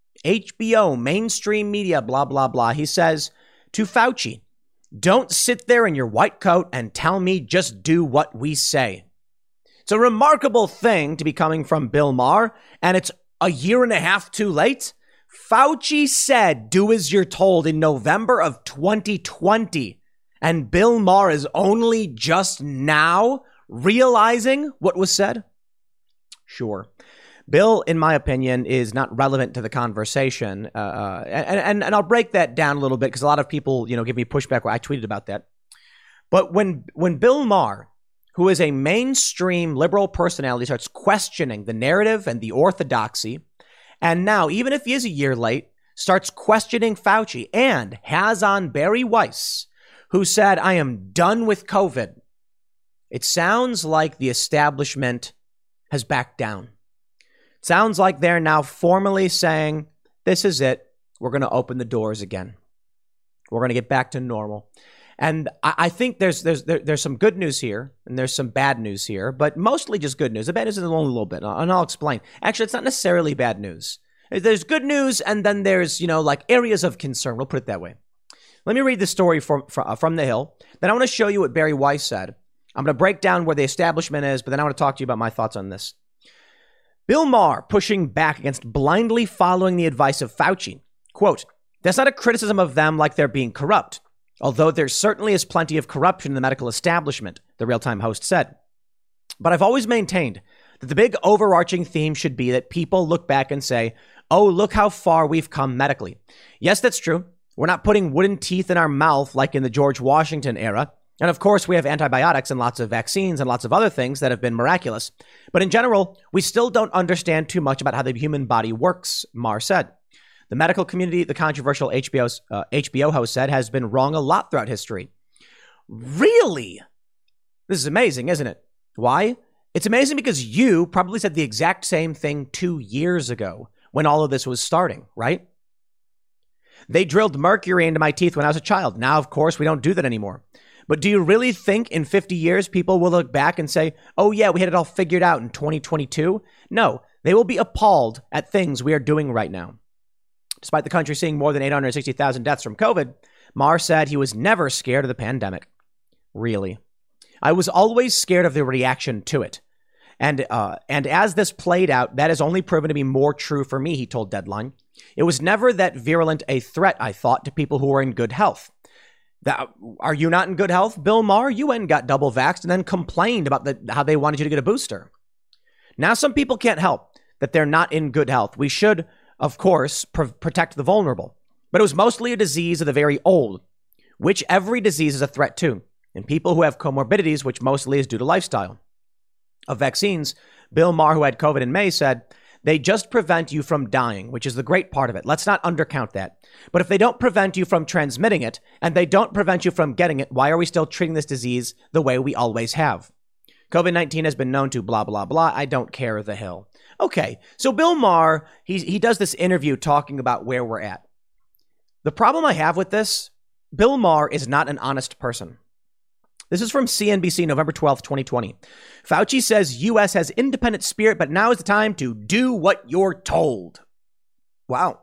H B O, mainstream media, blah, blah, blah. He says to Fauci, don't sit there in your white coat and tell me just do what we say. It's a remarkable thing to be coming from Bill Maher, and it's a year and a half too late. Fauci said, do as you're told in November of twenty twenty. And Bill Maher is only just now realizing what was said? Sure. Bill, in my opinion, is not relevant to the conversation. Uh, and, and, and I'll break that down a little bit because a lot of people, you know, give me pushback where I tweeted about that. But when when Bill Maher, who is a mainstream liberal personality, starts questioning the narrative and the orthodoxy, and now, even if he is a year late, starts questioning Fauci and has on Bari Weiss, who said, I am done with COVID. It sounds like the establishment has backed down. It sounds like they're now formally saying, this is it. We're going to open the doors again. We're going to get back to normal. And I, I think there's there's there, there's some good news here and there's some bad news here, but mostly just good news. The bad news is only a little bit, and I'll explain. Actually, it's not necessarily bad news. There's good news, and then there's, you know, like areas of concern. We'll put it that way. Let me read the story from, from, from The Hill. Then I want to show you what Bari Weiss said. I'm going to break down where the establishment is, but then I want to talk to you about my thoughts on this. Bill Maher pushing back against blindly following the advice of Fauci. Quote, that's not a criticism of them like they're being corrupt, although there certainly is plenty of corruption in the medical establishment, the Real-Time host said. But I've always maintained that the big overarching theme should be that people look back and say, oh, look how far we've come medically. Yes, that's true. We're not putting wooden teeth in our mouth like in the George Washington era. And of course, we have antibiotics and lots of vaccines and lots of other things that have been miraculous. But in general, we still don't understand too much about how the human body works, Maher said. The medical community, the controversial H B O, uh, H B O host said, has been wrong a lot throughout history. Really? This is amazing, isn't it? Why? It's amazing because you probably said the exact same thing two years ago when all of this was starting, right? They drilled mercury into my teeth when I was a child. Now, of course, we don't do that anymore. But do you really think in fifty years people will look back and say, oh, yeah, we had it all figured out in twenty twenty-two? No, they will be appalled at things we are doing right now. Despite the country seeing more than eight hundred sixty thousand deaths from COVID, Maher said he was never scared of the pandemic. Really? I was always scared of the reaction to it. And uh, and as this played out, that has only proven to be more true for me, he told Deadline. It was never that virulent a threat, I thought, to people who were in good health. That, are you not in good health, Bill Maher? You went and got double vaxxed and then complained about the, how they wanted you to get a booster. Now some people can't help that they're not in good health. We should, of course, pr- protect the vulnerable. But it was mostly a disease of the very old, which every disease is a threat to, and people who have comorbidities, which mostly is due to lifestyle. Of vaccines, Bill Maher, who had COVID in May, said, they just prevent you from dying, which is the great part of it. Let's not undercount that. But if they don't prevent you from transmitting it, and they don't prevent you from getting it, why are we still treating this disease the way we always have? COVID nineteen has been known to blah, blah, blah. I don't care the Hill. Okay, so Bill Maher, he, he does this interview talking about where we're at. The problem I have with this, Bill Maher is not an honest person. This is from C N B C, November twelfth, twenty twenty. Fauci says U S has independent spirit, but now is the time to do what you're told. Wow.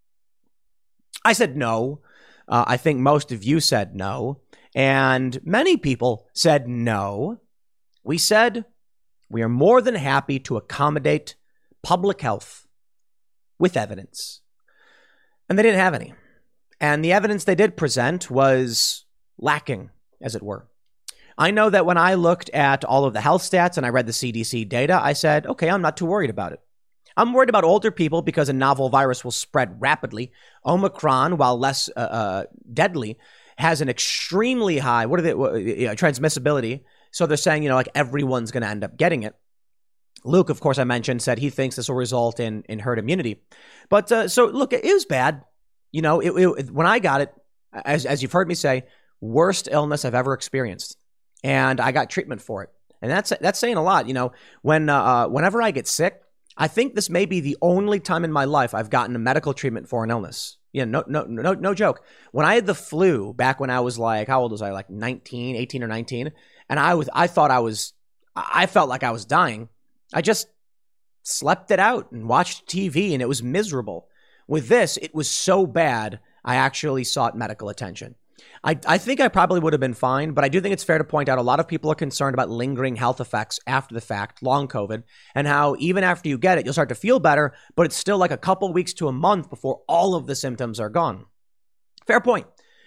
I said no. Uh, I think most of you said no. And many people said no. We said we are more than happy to accommodate public health with evidence. And they didn't have any. And the evidence they did present was lacking, as it were. I know that when I looked at all of the health stats and I read the C D C data, I said, okay, I'm not too worried about it. I'm worried about older people because a novel virus will spread rapidly. Omicron, while less uh, uh, deadly, has an extremely high, what are they, uh, transmissibility. So they're saying, you know, like everyone's going to end up getting it. Luke, of course, I mentioned, said he thinks this will result in, in herd immunity. But uh, so look, it was bad. You know, it, it, when I got it, as, as you've heard me say, worst illness I've ever experienced. And I got treatment for it. And that's that's saying a lot. You know, when uh, whenever I get sick, I think this may be the only time in my life I've gotten a medical treatment for an illness. Yeah, no, no, no, no joke. When I had the flu back when I was like, how old was I? Like nineteen, eighteen or nineteen. And I was, I thought I was, I felt like I was dying. I just slept it out and watched T V and it was miserable. With this, it was so bad, I actually sought medical attention. I, I think I probably would have been fine, but I do think it's fair to point out a lot of people are concerned about lingering health effects after the fact, long COVID, and how even after you get it, you'll start to feel better, but it's still like a couple weeks to a month before all of the symptoms are gone. Fair point.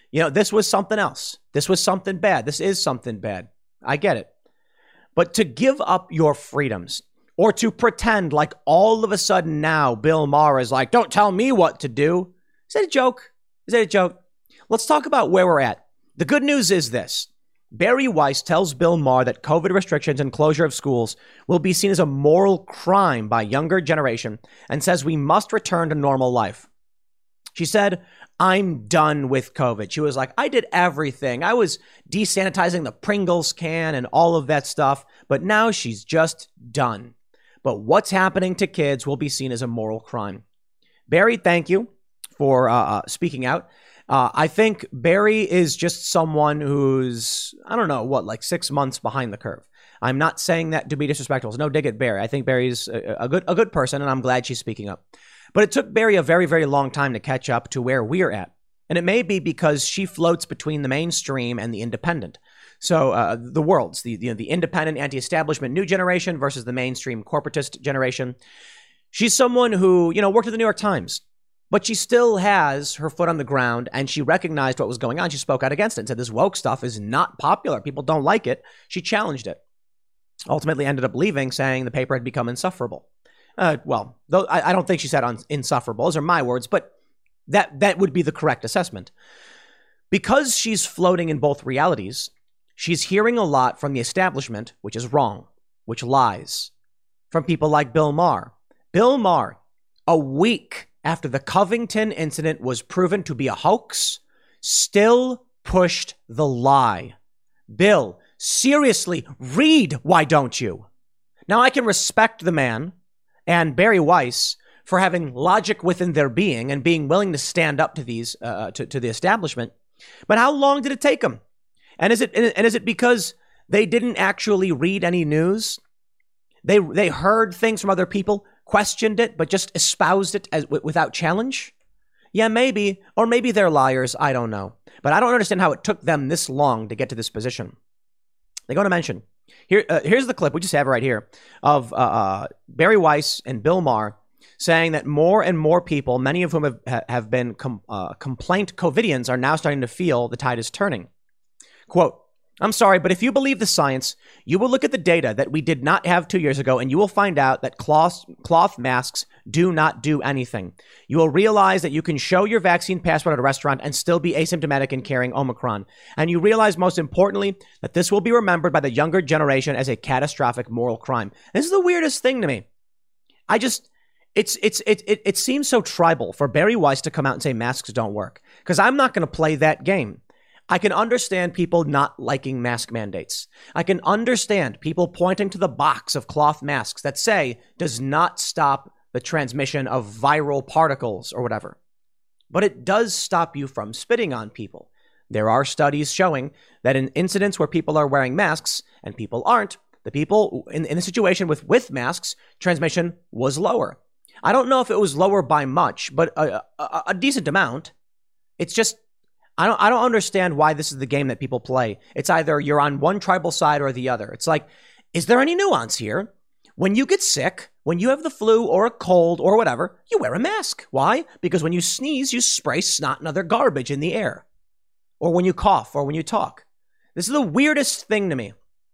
You know, this was something else. This was something bad. This is something bad. I get it. But to give up your freedoms or to pretend like all of a sudden now Bill Maher is like, don't tell me what to do. Is that a joke? Is that a joke? Let's talk about where we're at. The good news is this. Bari Weiss tells Bill Maher that COVID restrictions and closure of schools will be seen as a moral crime by younger generation and says we must return to normal life. She said, I'm done with COVID. She was like, I did everything. I was desanitizing the Pringles can and all of that stuff, but now she's just done. But what's happening to kids will be seen as a moral crime. Bari, thank you for uh, uh, speaking out. Uh, I think Bari is just someone who's, I don't know, what, like six months behind the curve. I'm not saying that to be disrespectful. It's no dig at Bari. I think Bari's a, a good a good person, and I'm glad she's speaking up. But it took Bari a very, very long time to catch up to where we're at. And it may be because she floats between the mainstream and the independent. So uh, the worlds, the, you know, the independent, anti-establishment new generation versus the mainstream corporatist generation. She's someone who, you know, worked at the New York Times. But she still has her foot on the ground, and she recognized what was going on. She spoke out against it and said, this woke stuff is not popular. People don't like it. She challenged it. Ultimately ended up leaving, saying the paper had become insufferable. Uh, well, though I, I don't think she said un- insufferable. Those are my words, but that, that would be the correct assessment. Because she's floating in both realities, she's hearing a lot from the establishment, which is wrong, which lies, from people like Bill Maher. Bill Maher, a week after the Covington incident was proven to be a hoax, still pushed the lie. Bill, seriously, read, why don't you? Now, I can respect the man and Bari Weiss for having logic within their being and being willing to stand up to these, uh, to, to the establishment. But how long did it take them? And is it, and is it because they didn't actually read any news? They, they heard things from other people, questioned it, but just espoused it as w- without challenge? Yeah, maybe. Or maybe they're liars. I don't know. But I don't understand how it took them this long to get to this position. They're going to mention. Here, uh, here's the clip. We just have it right here of uh, uh, Bari Weiss and Bill Maher saying that more and more people, many of whom have, have been com- uh, complaint COVIDians, are now starting to feel the tide is turning. Quote, I'm sorry, but if you believe the science, you will look at the data that we did not have two years ago, and you will find out that cloth, cloth masks do not do anything. You will realize that you can show your vaccine passport at a restaurant and still be asymptomatic and carrying Omicron. And you realize, most importantly, that this will be remembered by the younger generation as a catastrophic moral crime. This is the weirdest thing to me. I just, it's, it's, it, it, it seems so tribal for Bari Weiss to come out and say masks don't work, because I'm not going to play that game. I can understand people not liking mask mandates. I can understand people pointing to the box of cloth masks that say does not stop the transmission of viral particles or whatever. But it does stop you from spitting on people. There are studies showing that in incidents where people are wearing masks and people aren't, the people in, in the situation with, with masks, transmission was lower. I don't know if it was lower by much, but a, a, a decent amount. It's just, I don't I don't understand why this is the game that people play. It's either you're on one tribal side or the other. It's like, is there any nuance here? When you get sick, when you have the flu or a cold or whatever, you wear a mask. Why? Because when you sneeze, you spray snot and other garbage in the air. Or when you cough or when you talk. This is the weirdest thing to me.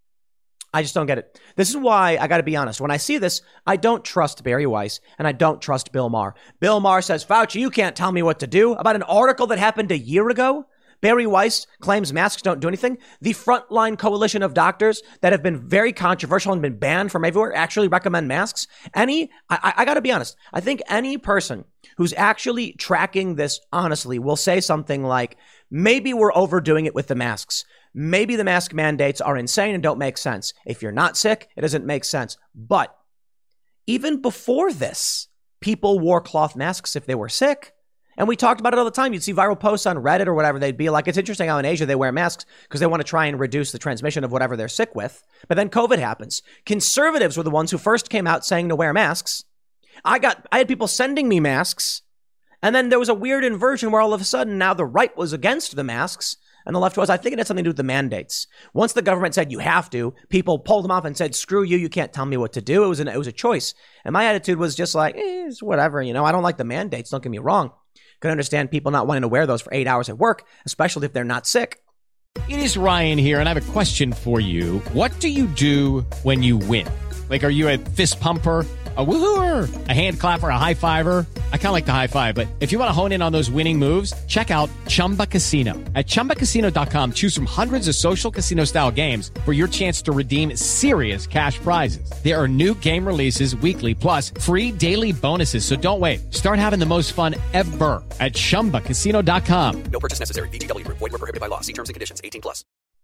I just don't get it. This is why I got to be honest. When I see this, I don't trust Bari Weiss and I don't trust Bill Maher. Bill Maher says, Fauci, you can't tell me what to do about an article that happened a year ago. Bari Weiss claims masks don't do anything. The frontline coalition of doctors that have been very controversial and been banned from everywhere actually recommend masks. Any, I, I got to be honest. I think any person who's actually tracking this honestly will say something like, maybe we're overdoing it with the masks. Maybe the mask mandates are insane and don't make sense. If you're not sick, it doesn't make sense. But even before this, people wore cloth masks if they were sick. And we talked about it all the time. You'd see viral posts on Reddit or whatever. They'd be like, it's interesting how in Asia they wear masks because they want to try and reduce the transmission of whatever they're sick with. But then COVID happens. Conservatives were the ones who first came out saying to wear masks. I got, I had people sending me masks. And then there was a weird inversion where all of a sudden now the right was against the masks. And the left was, I think it had something to do with the mandates. Once the government said you have to, people pulled them off and said, screw you, you can't tell me what to do. It was an, it was a choice. And my attitude was just like, eh, it's whatever, you know, I don't like the mandates, don't get me wrong. Can understand people not wanting to wear those for eight hours at work, especially if they're not sick. It is Ryan here, and I have a question for you. What do you do when you win? Like, are you a fist pumper, a woohooer, a hand clapper, a high fiver? I kind of like the high five, but if you want to hone in on those winning moves, check out Chumba Casino. At chumba casino dot com, choose from hundreds of social casino style games for your chance to redeem serious cash prizes. There are new game releases weekly, plus free daily bonuses. So don't wait. Start having the most fun ever at chumba casino dot com. No purchase necessary. V G W Group. Void where prohibited by law. See terms and conditions. eighteen plus.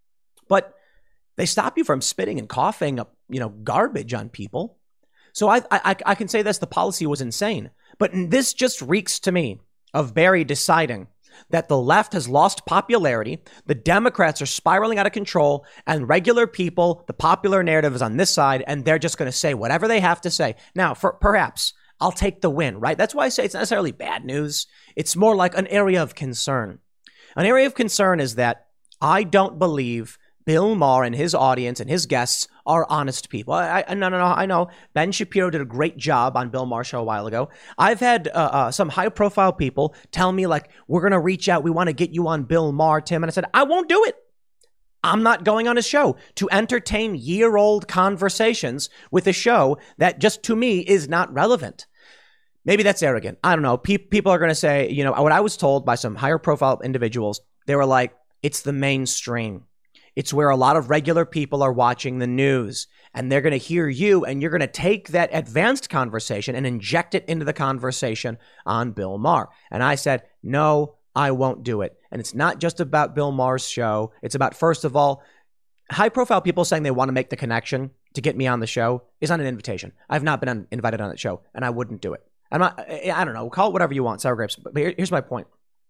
But they stop you from spitting and coughing up, you know, garbage on people. So I, I, I can say this, the policy was insane. But this just reeks to me of Barry deciding that the left has lost popularity, the Democrats are spiraling out of control, and regular people, the popular narrative is on this side, and they're just going to say whatever they have to say. Now, for perhaps I'll take the win, right? That's why I say it's not necessarily bad news. It's more like an area of concern. An area of concern is that I don't believe Bill Maher and his audience and his guests are honest people. I, I no, no, no. I know Ben Shapiro did a great job on Bill Maher's show a while ago. I've had uh, uh, some high profile people tell me like, we're going to reach out. We want to get you on Bill Maher, Tim. And I said, I won't do it. I'm not going on his show to entertain year old conversations with a show that just to me is not relevant. Maybe that's arrogant. I don't know. Pe- people are going to say, you know, what I was told by some higher profile individuals, they were like, it's the mainstream. It's where a lot of regular people are watching the news, and they're going to hear you, and you're going to take that advanced conversation and inject it into the conversation on Bill Maher. And I said, no, I won't do it. And it's not just about Bill Maher's show. It's about, first of all, high profile people saying they want to make the connection to get me on the show is not an invitation. I've not been invited on that show, and I wouldn't do it. I'm not, I don't know, call it whatever you want, sour grapes. But here's my point.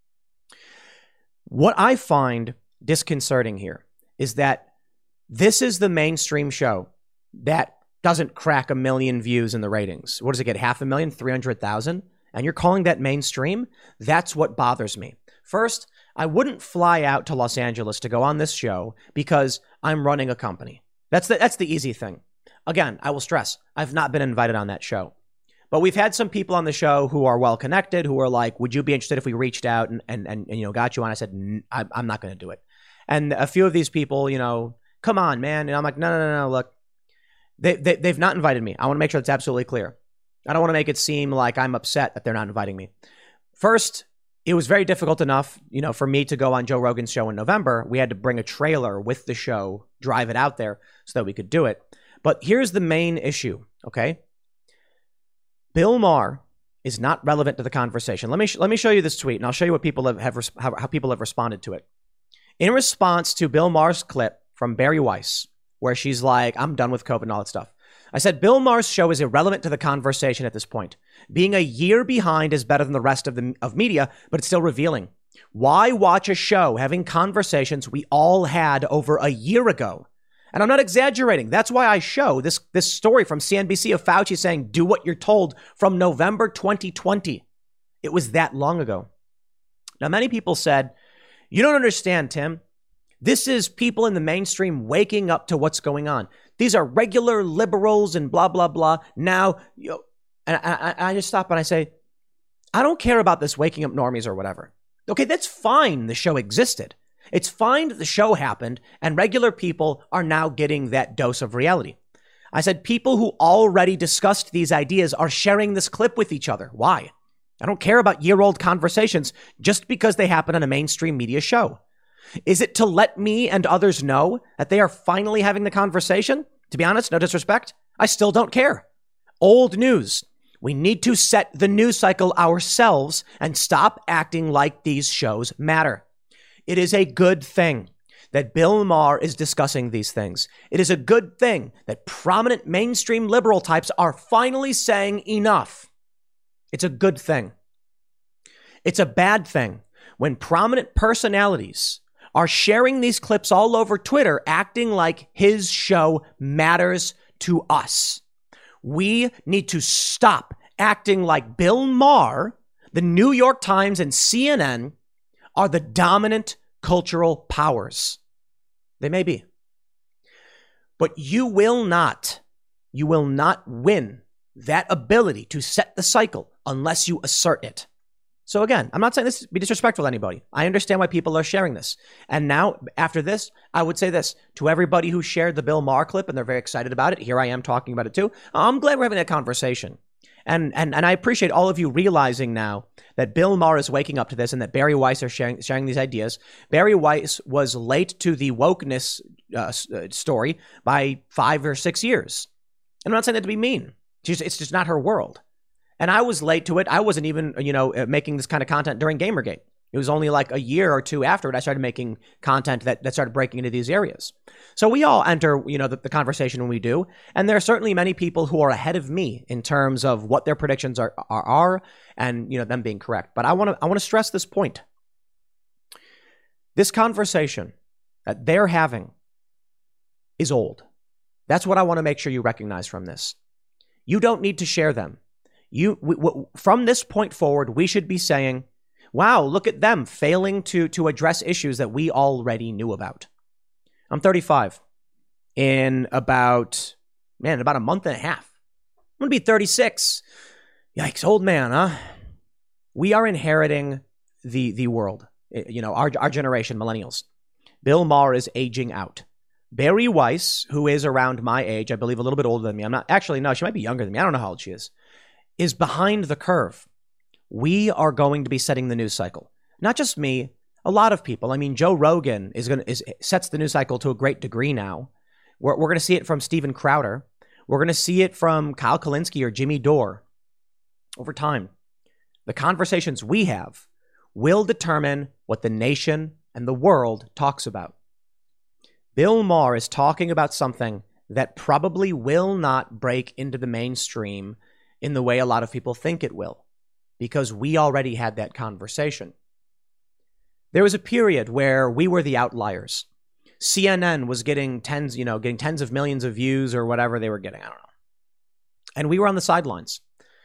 What I find disconcerting here is that this is the mainstream show that doesn't crack a million views in the ratings. What does it get? Half a million, three hundred thousand? And you're calling that mainstream? That's what bothers me. First, I wouldn't fly out to Los Angeles to go on this show because I'm running a company. That's the, that's the easy thing. Again, I will stress, I've not been invited on that show. But we've had some people on the show who are well connected, who are like, would you be interested if we reached out and, and, and, and you know, got you on? I said, I'm not going to do it. And a few of these people, you know, come on, man. And I'm like, no, no, no, no. Look, they, they, they've not invited me. I want to make sure that's absolutely clear. I don't want to make it seem like I'm upset that they're not inviting me. First, it was very difficult enough, you know, for me to go on Joe Rogan's show in November. We had to bring a trailer with the show, drive it out there so that we could do it. But here's the main issue, okay? Bill Maher is not relevant to the conversation. Let me sh- let me show you this tweet, and I'll show you what people have, have res- how, how people have responded to it. In response to Bill Maher's clip from Barry Weiss, where she's like, I'm done with COVID and all that stuff, I said, Bill Maher's show is irrelevant to the conversation at this point. Being a year behind is better than the rest of the of media, but it's still revealing. Why watch a show having conversations we all had over a year ago? And I'm not exaggerating. That's why I show this, this story from C N B C of Fauci saying, do what you're told, from November twenty twenty. It was that long ago. Now, many people said, you don't understand, Tim. This is people in the mainstream waking up to what's going on. These are regular liberals and blah, blah, blah. Now, you know, and I, I, I just stop and I say, I don't care about this waking up normies or whatever. Okay, that's fine. The show existed. It's fine that the show happened and regular people are now getting that dose of reality. I said people who already discussed these ideas are sharing this clip with each other. Why? I don't care about year-old conversations just because they happen on a mainstream media show. Is it to let me and others know that they are finally having the conversation? To be honest, no disrespect, I still don't care. Old news. We need to set the news cycle ourselves and stop acting like these shows matter. It is a good thing that Bill Maher is discussing these things. It is a good thing that prominent mainstream liberal types are finally saying enough. It's a good thing. It's a bad thing when prominent personalities are sharing these clips all over Twitter, acting like his show matters to us. We need to stop acting like Bill Maher, the New York Times, and C N N are the dominant cultural powers. They may be. But you will not, you will not win that ability to set the cycle unless you assert it. So again, I'm not saying this to be disrespectful to anybody. I understand why people are sharing this. And now, after this, I would say this to everybody who shared the Bill Maher clip and they're very excited about it. Here I am talking about it too. I'm glad we're having that conversation. And and and I appreciate all of you realizing now that Bill Maher is waking up to this and that Bari Weiss are sharing sharing these ideas. Bari Weiss was late to the wokeness uh, story by five or six years. And I'm not saying that to be mean. She's, it's just not her world. And I was late to it. I wasn't even, you know, making this kind of content during Gamergate. It was only like a year or two afterward I started making content that, that started breaking into these areas. So we all enter, you know, the, the conversation when we do. And there are certainly many people who are ahead of me in terms of what their predictions are, are, are and, you know, them being correct. But I want to I want to stress this point. This conversation that they're having is old. That's what I want to make sure you recognize from this. You don't need to share them. You w- w- from this point forward, we should be saying, wow, look at them failing to, to address issues that we already knew about. I'm thirty-five. In about, man, about a month and a half. I'm going to be thirty-six. Yikes, old man, huh? We are inheriting the, the world. You know, our, our generation, millennials. Bill Maher is aging out. Bari Weiss, who is around my age, I believe a little bit older than me. I'm not, actually, no, she might be younger than me. I don't know how old she is. Is behind the curve. We are going to be setting the news cycle. Not just me, a lot of people. I mean, Joe Rogan is going to is sets the news cycle to a great degree now. We're, we're going to see it from Steven Crowder. We're going to see it from Kyle Kalinske or Jimmy Dore. Over time, the conversations we have will determine what the nation and the world talks about. Bill Maher is talking about something that probably will not break into the mainstream in the way a lot of people think it will, because we already had that conversation. There was a period where we were the outliers. C N N was getting tens, you know, getting tens of millions of views or whatever they were getting. I don't know. And we were on the sidelines.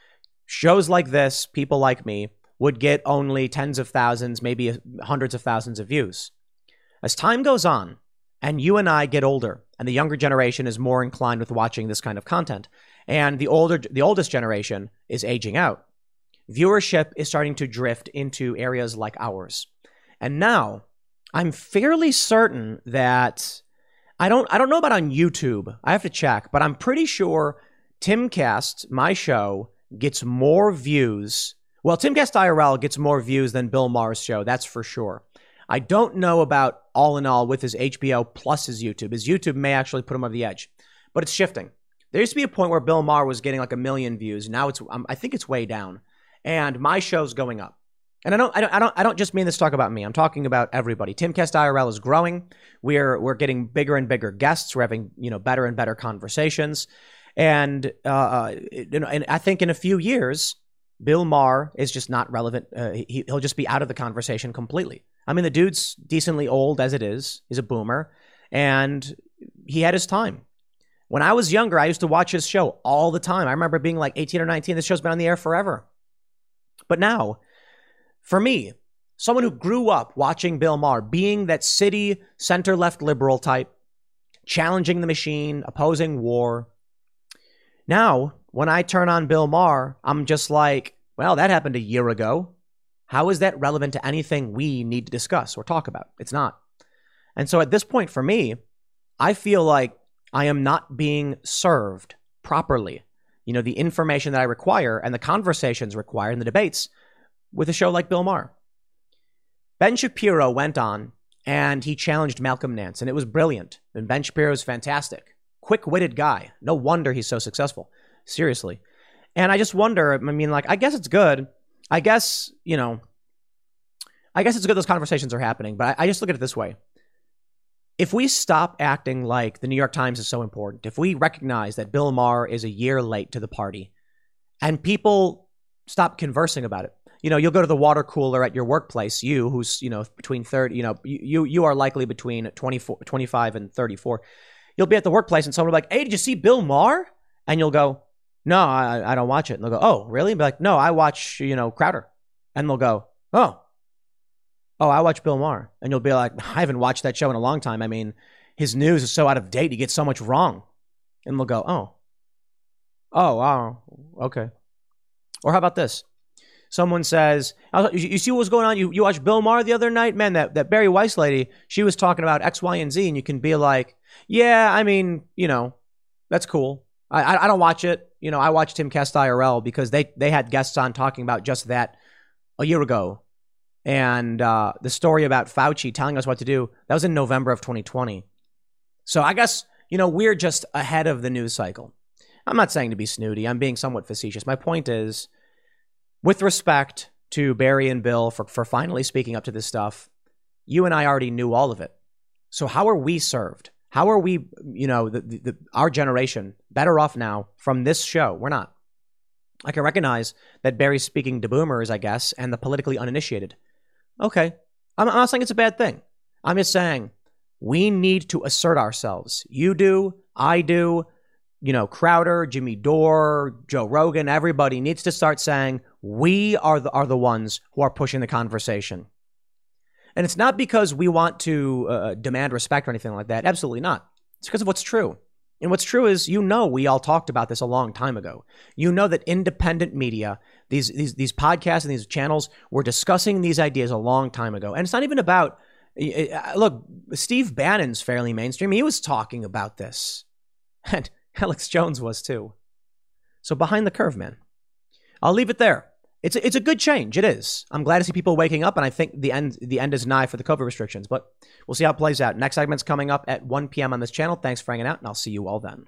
Shows like this, people like me, would get only tens of thousands, maybe hundreds of thousands of views. As time goes on, and you and I get older, and the younger generation is more inclined with watching this kind of content, and the older, the oldest generation is aging out, viewership is starting to drift into areas like ours. And now, I'm fairly certain that I don't I don't know about on YouTube. I have to check, but I'm pretty sure Timcast, my show, gets more views. Well, Timcast I R L gets more views than Bill Maher's show, that's for sure. I don't know about All in All with his H B O plus his YouTube. His YouTube may actually put him over the edge, but it's shifting. There used to be a point where Bill Maher was getting like a million views. Now it's um, I think it's way down, and my show's going up. And I don't, I don't, I don't, I don't just mean this to talk about me. I'm talking about everybody. Timcast I R L is growing. We're we're getting bigger and bigger guests. We're having you know better and better conversations, and uh, you know, and I think in a few years, Bill Maher is just not relevant. Uh, he, he'll just be out of the conversation completely. I mean, the dude's decently old as it is. He's a boomer, and he had his time. When I was younger, I used to watch his show all the time. I remember being like eighteen or nineteen. This show's been on the air forever. But now, for me, someone who grew up watching Bill Maher, being that city center-left liberal type, challenging the machine, opposing war. Now, when I turn on Bill Maher, I'm just like, well, that happened a year ago. How is that relevant to anything we need to discuss or talk about? It's not. And so at this point for me, I feel like I am not being served properly. You know, the information that I require and the conversations required and the debates with a show like Bill Maher. Ben Shapiro went on and he challenged Malcolm Nance, and it was brilliant. And Ben Shapiro is fantastic. Quick-witted guy. No wonder he's so successful. Seriously. And I just wonder, I mean, like, I guess it's good. I guess, you know, I guess it's good those conversations are happening, but I, I just look at it this way. If we stop acting like the New York Times is so important, if we recognize that Bill Maher is a year late to the party, and people stop conversing about it, you know, you'll go to the water cooler at your workplace, you who's, you know, between thirty, you know, you you are likely between twenty-four, twenty-five and thirty-four. You'll be at the workplace and someone will be like, hey, did you see Bill Maher? And you'll go, no, I, I don't watch it. And they'll go, oh, really? And be like, no, I watch, you know, Crowder. And they'll go, oh, oh, I watch Bill Maher. And you'll be like, I haven't watched that show in a long time. I mean, his news is so out of date. He gets so much wrong. And they'll go, oh, oh, wow, okay. Or how about this? Someone says, you see what was going on? You you watched Bill Maher the other night? Man, that, that Barry Weiss lady, she was talking about X, Y, and Z, and you can be like, yeah, I mean, you know, that's cool. I I, I don't watch it. You know, I watched Timcast I R L because they, they had guests on talking about just that a year ago. And uh, the story about Fauci telling us what to do, that was in November of twenty twenty. So I guess, you know, we're just ahead of the news cycle. I'm not saying to be snooty. I'm being somewhat facetious. My point is, with respect to Barry and Bill for, for finally speaking up to this stuff, you and I already knew all of it. So how are we served? How are we, you know, the, the, the, our generation better off now from this show? We're not. I can recognize that Barry's speaking to boomers, I guess, and the politically uninitiated. Okay. I'm, I'm not saying it's a bad thing. I'm just saying we need to assert ourselves. You do. I do. You know, Crowder, Jimmy Dore, Joe Rogan, everybody needs to start saying we are the, are the ones who are pushing the conversation. And it's not because we want to uh, demand respect or anything like that. Absolutely not. It's because of what's true. And what's true is, you know, we all talked about this a long time ago. You know that independent media, these these these podcasts and these channels were discussing these ideas a long time ago. And it's not even about, look, Steve Bannon's fairly mainstream. He was talking about this. And Alex Jones was too. So behind the curve, man. I'll leave it there. It's a, it's a good change. It is. I'm glad to see people waking up, and I think the end the end is nigh for the COVID restrictions. But we'll see how it plays out. Next segment's coming up at one p.m. on this channel. Thanks for hanging out, and I'll see you all then.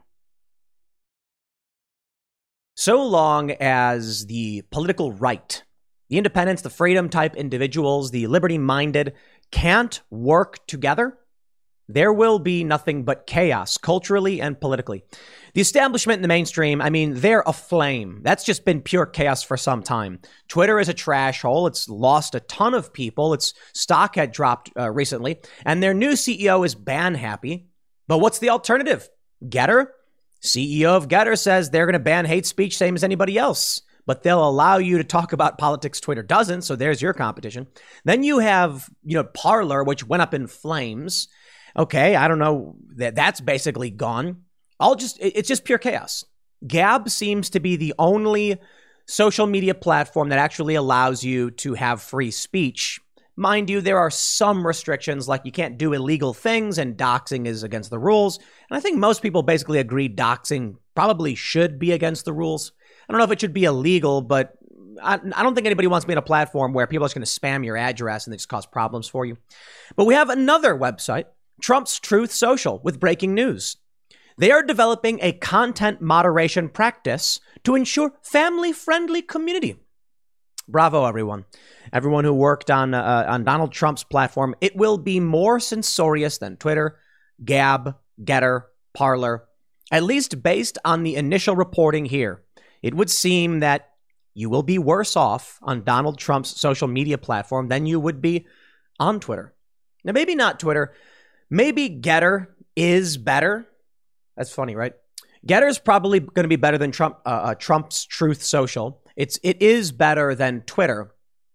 So long as the political right, the independents, the freedom-type individuals, the liberty-minded can't work together, there will be nothing but chaos, culturally and politically. The establishment in the mainstream, I mean, they're aflame. That's just been pure chaos for some time. Twitter is a trash hole. It's lost a ton of people. Its stock had dropped uh, recently. And their new C E O is ban happy. But what's the alternative? Getter? C E O of Getter says they're going to ban hate speech, same as anybody else. But they'll allow you to talk about politics. Twitter doesn't. So there's your competition. Then you have, you know, Parler, which went up in flames. Okay, I don't know. That That's basically gone. I'll just, it's just pure chaos. Gab seems to be the only social media platform that actually allows you to have free speech. Mind you, there are some restrictions, like you can't do illegal things, and doxing is against the rules. And I think most people basically agree doxing probably should be against the rules. I don't know if it should be illegal, but I, I don't think anybody wants to be on a platform where people are just going to spam your address and they just cause problems for you. But we have another website, Trump's Truth Social, with breaking news. They are developing a content moderation practice to ensure family-friendly community. Bravo, everyone. Everyone who worked on uh, on Donald Trump's platform. It will be more censorious than Twitter, Gab, Getter, Parler. At least based on the initial reporting here, it would seem that you will be worse off on Donald Trump's social media platform than you would be on Twitter. Now, maybe not Twitter. Maybe Getter is better. That's funny, right? Getter is probably going to be better than Trump, uh, uh, Trump's Truth Social. It's it is better than Twitter.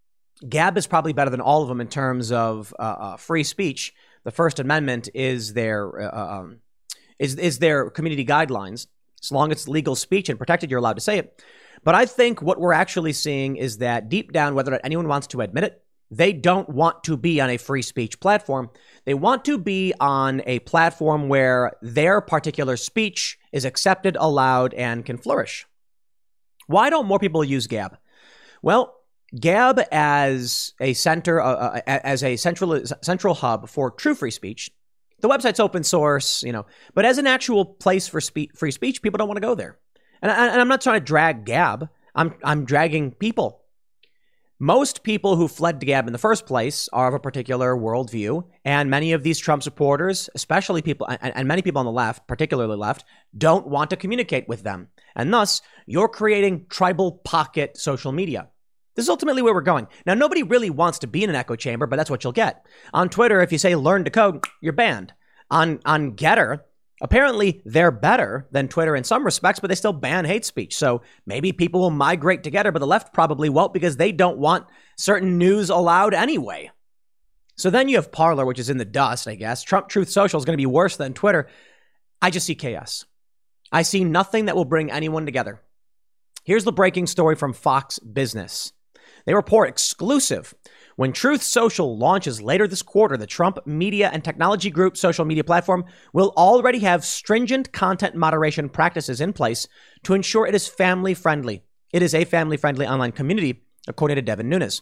Gab is probably better than all of them in terms of uh, uh, free speech. The First Amendment is their uh, um, is is their community guidelines. As long as it's legal speech and protected, you're allowed to say it. But I think what we're actually seeing is that deep down, whether or not anyone wants to admit it, they don't want to be on a free speech platform. They want to be on a platform where their particular speech is accepted, allowed, and can flourish. Why don't more people use Gab? Well, Gab as a center, uh, as a central central hub for true free speech. The website's open source, you know, but as an actual place for spe- free speech, people don't want to go there. And, I, and I'm not trying to drag Gab. I'm I'm dragging people. Most people who fled to Gab in the first place are of a particular worldview, and many of these Trump supporters, especially people, and, and many people on the left, particularly left, don't want to communicate with them. And thus, you're creating tribal pocket social media. This is ultimately where we're going. Now, nobody really wants to be in an echo chamber, but that's what you'll get. On Twitter, if you say learn to code, you're banned. On, on Getter, apparently they're better than Twitter in some respects, but they still ban hate speech. So maybe people will migrate together, but the left probably won't because they don't want certain news allowed anyway. So then you have Parler, which is in the dust, I guess. Trump Truth Social is going to be worse than Twitter. I just see chaos. I see nothing that will bring anyone together. Here's the breaking story from Fox Business. They report exclusive. When Truth Social launches later this quarter, the Trump Media and Technology Group social media platform will already have stringent content moderation practices in place to ensure it is family-friendly. It is a family-friendly online community, according to Devin Nunes.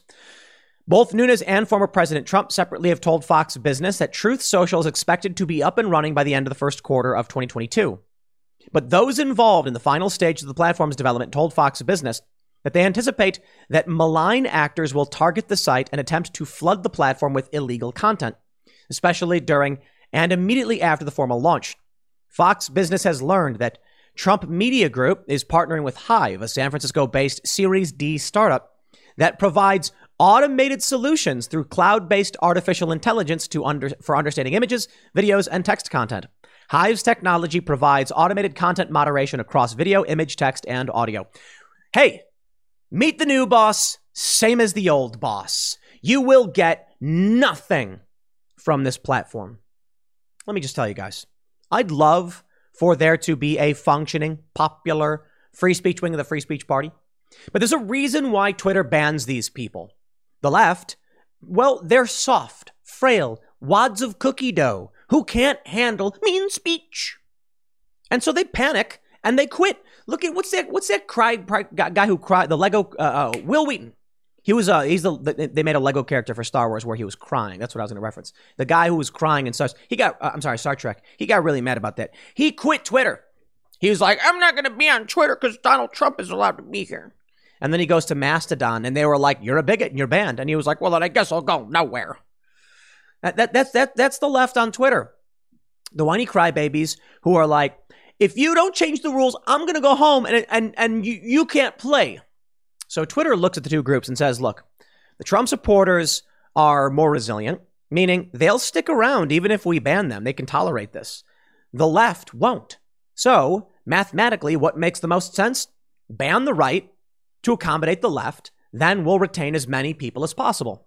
Both Nunes and former President Trump separately have told Fox Business that Truth Social is expected to be up and running by the end of the first quarter of twenty twenty-two. But those involved in the final stage of the platform's development told Fox Business that they anticipate that malign actors will target the site and attempt to flood the platform with illegal content, especially during and immediately after the formal launch. Fox Business has learned that Trump Media Group is partnering with Hive, a San Francisco-based Series D startup that provides automated solutions through cloud-based artificial intelligence to under, for understanding images, videos, and text content. Hive's technology provides automated content moderation across video, image, text, and audio. Hey, meet the new boss, same as the old boss. You will get nothing from this platform. Let me just tell you guys, I'd love for there to be a functioning, popular free speech wing of the free speech party. But there's a reason why Twitter bans these people. The left, well, they're soft, frail, wads of cookie dough who can't handle mean speech. And so they panic and they quit. Look at what's that? What's that cry, guy who cried? The Lego uh, uh, Will Wheaton. He was uh, he's the they made a Lego character for Star Wars where he was crying. That's what I was going to reference. The guy who was crying in Star. He got uh, I'm sorry, Star Trek. He got really mad about that. He quit Twitter. He was like, I'm not going to be on Twitter because Donald Trump is allowed to be here. And then he goes to Mastodon, and they were like, "You're a bigot, and you're banned." And he was like, "Well, then I guess I'll go nowhere." That, that that's that that's the left on Twitter, the whiny crybabies who are like, "If you don't change the rules, I'm gonna go home, and and and you you can't play." So Twitter looks at the two groups and says, "Look, the Trump supporters are more resilient, meaning they'll stick around even if we ban them. They can tolerate this. The left won't. So mathematically, what makes the most sense? Ban the right to accommodate the left, then we'll retain as many people as possible."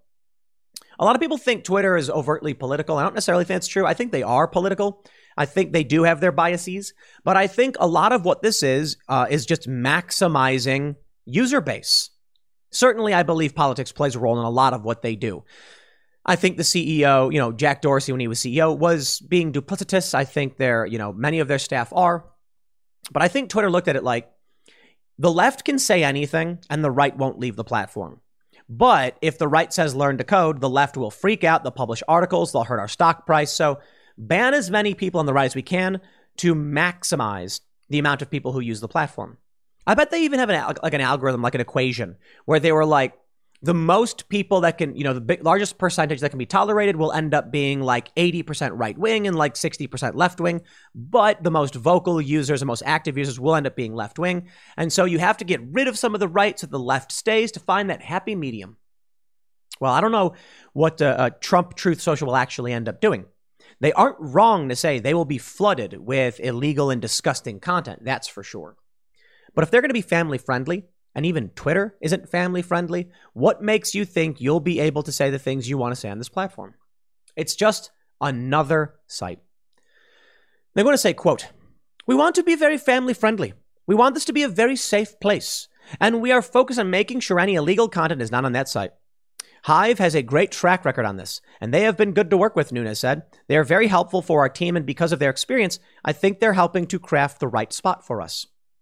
A lot of people think Twitter is overtly political. I don't necessarily think it's true. I think they are political. I think they do have their biases. But I think a lot of what this is, uh, is just maximizing user base. Certainly, I believe politics plays a role in a lot of what they do. I think the C E O, you know, Jack Dorsey, when he was C E O, was being duplicitous. I think they're, you know, many of their staff are. But I think Twitter looked at it like, the left can say anything and the right won't leave the platform. But if the right says learn to code, the left will freak out. They'll publish articles. They'll hurt our stock price. So ban as many people on the right as we can to maximize the amount of people who use the platform. I bet they even have an, like an algorithm, like an equation, where they were like, the most people that can, you know, the big, largest percentage that can be tolerated will end up being like eighty percent right wing and like sixty percent left wing. But the most vocal users and most active users will end up being left wing. And so you have to get rid of some of the right so the left stays to find that happy medium. Well, I don't know what uh, uh, Trump Truth Social will actually end up doing. They aren't wrong to say they will be flooded with illegal and disgusting content. That's for sure. But if they're going to be family friendly, and even Twitter isn't family friendly, what makes you think you'll be able to say the things you want to say on this platform? It's just another site. They're going to say, quote, "We want to be very family friendly. We want this to be a very safe place. And we are focused on making sure any illegal content is not on that site. Hive has a great track record on this, and they have been good to work with," Nunes said. "They are very helpful for our team, and because of their experience, I think they're helping to craft the right spot for us."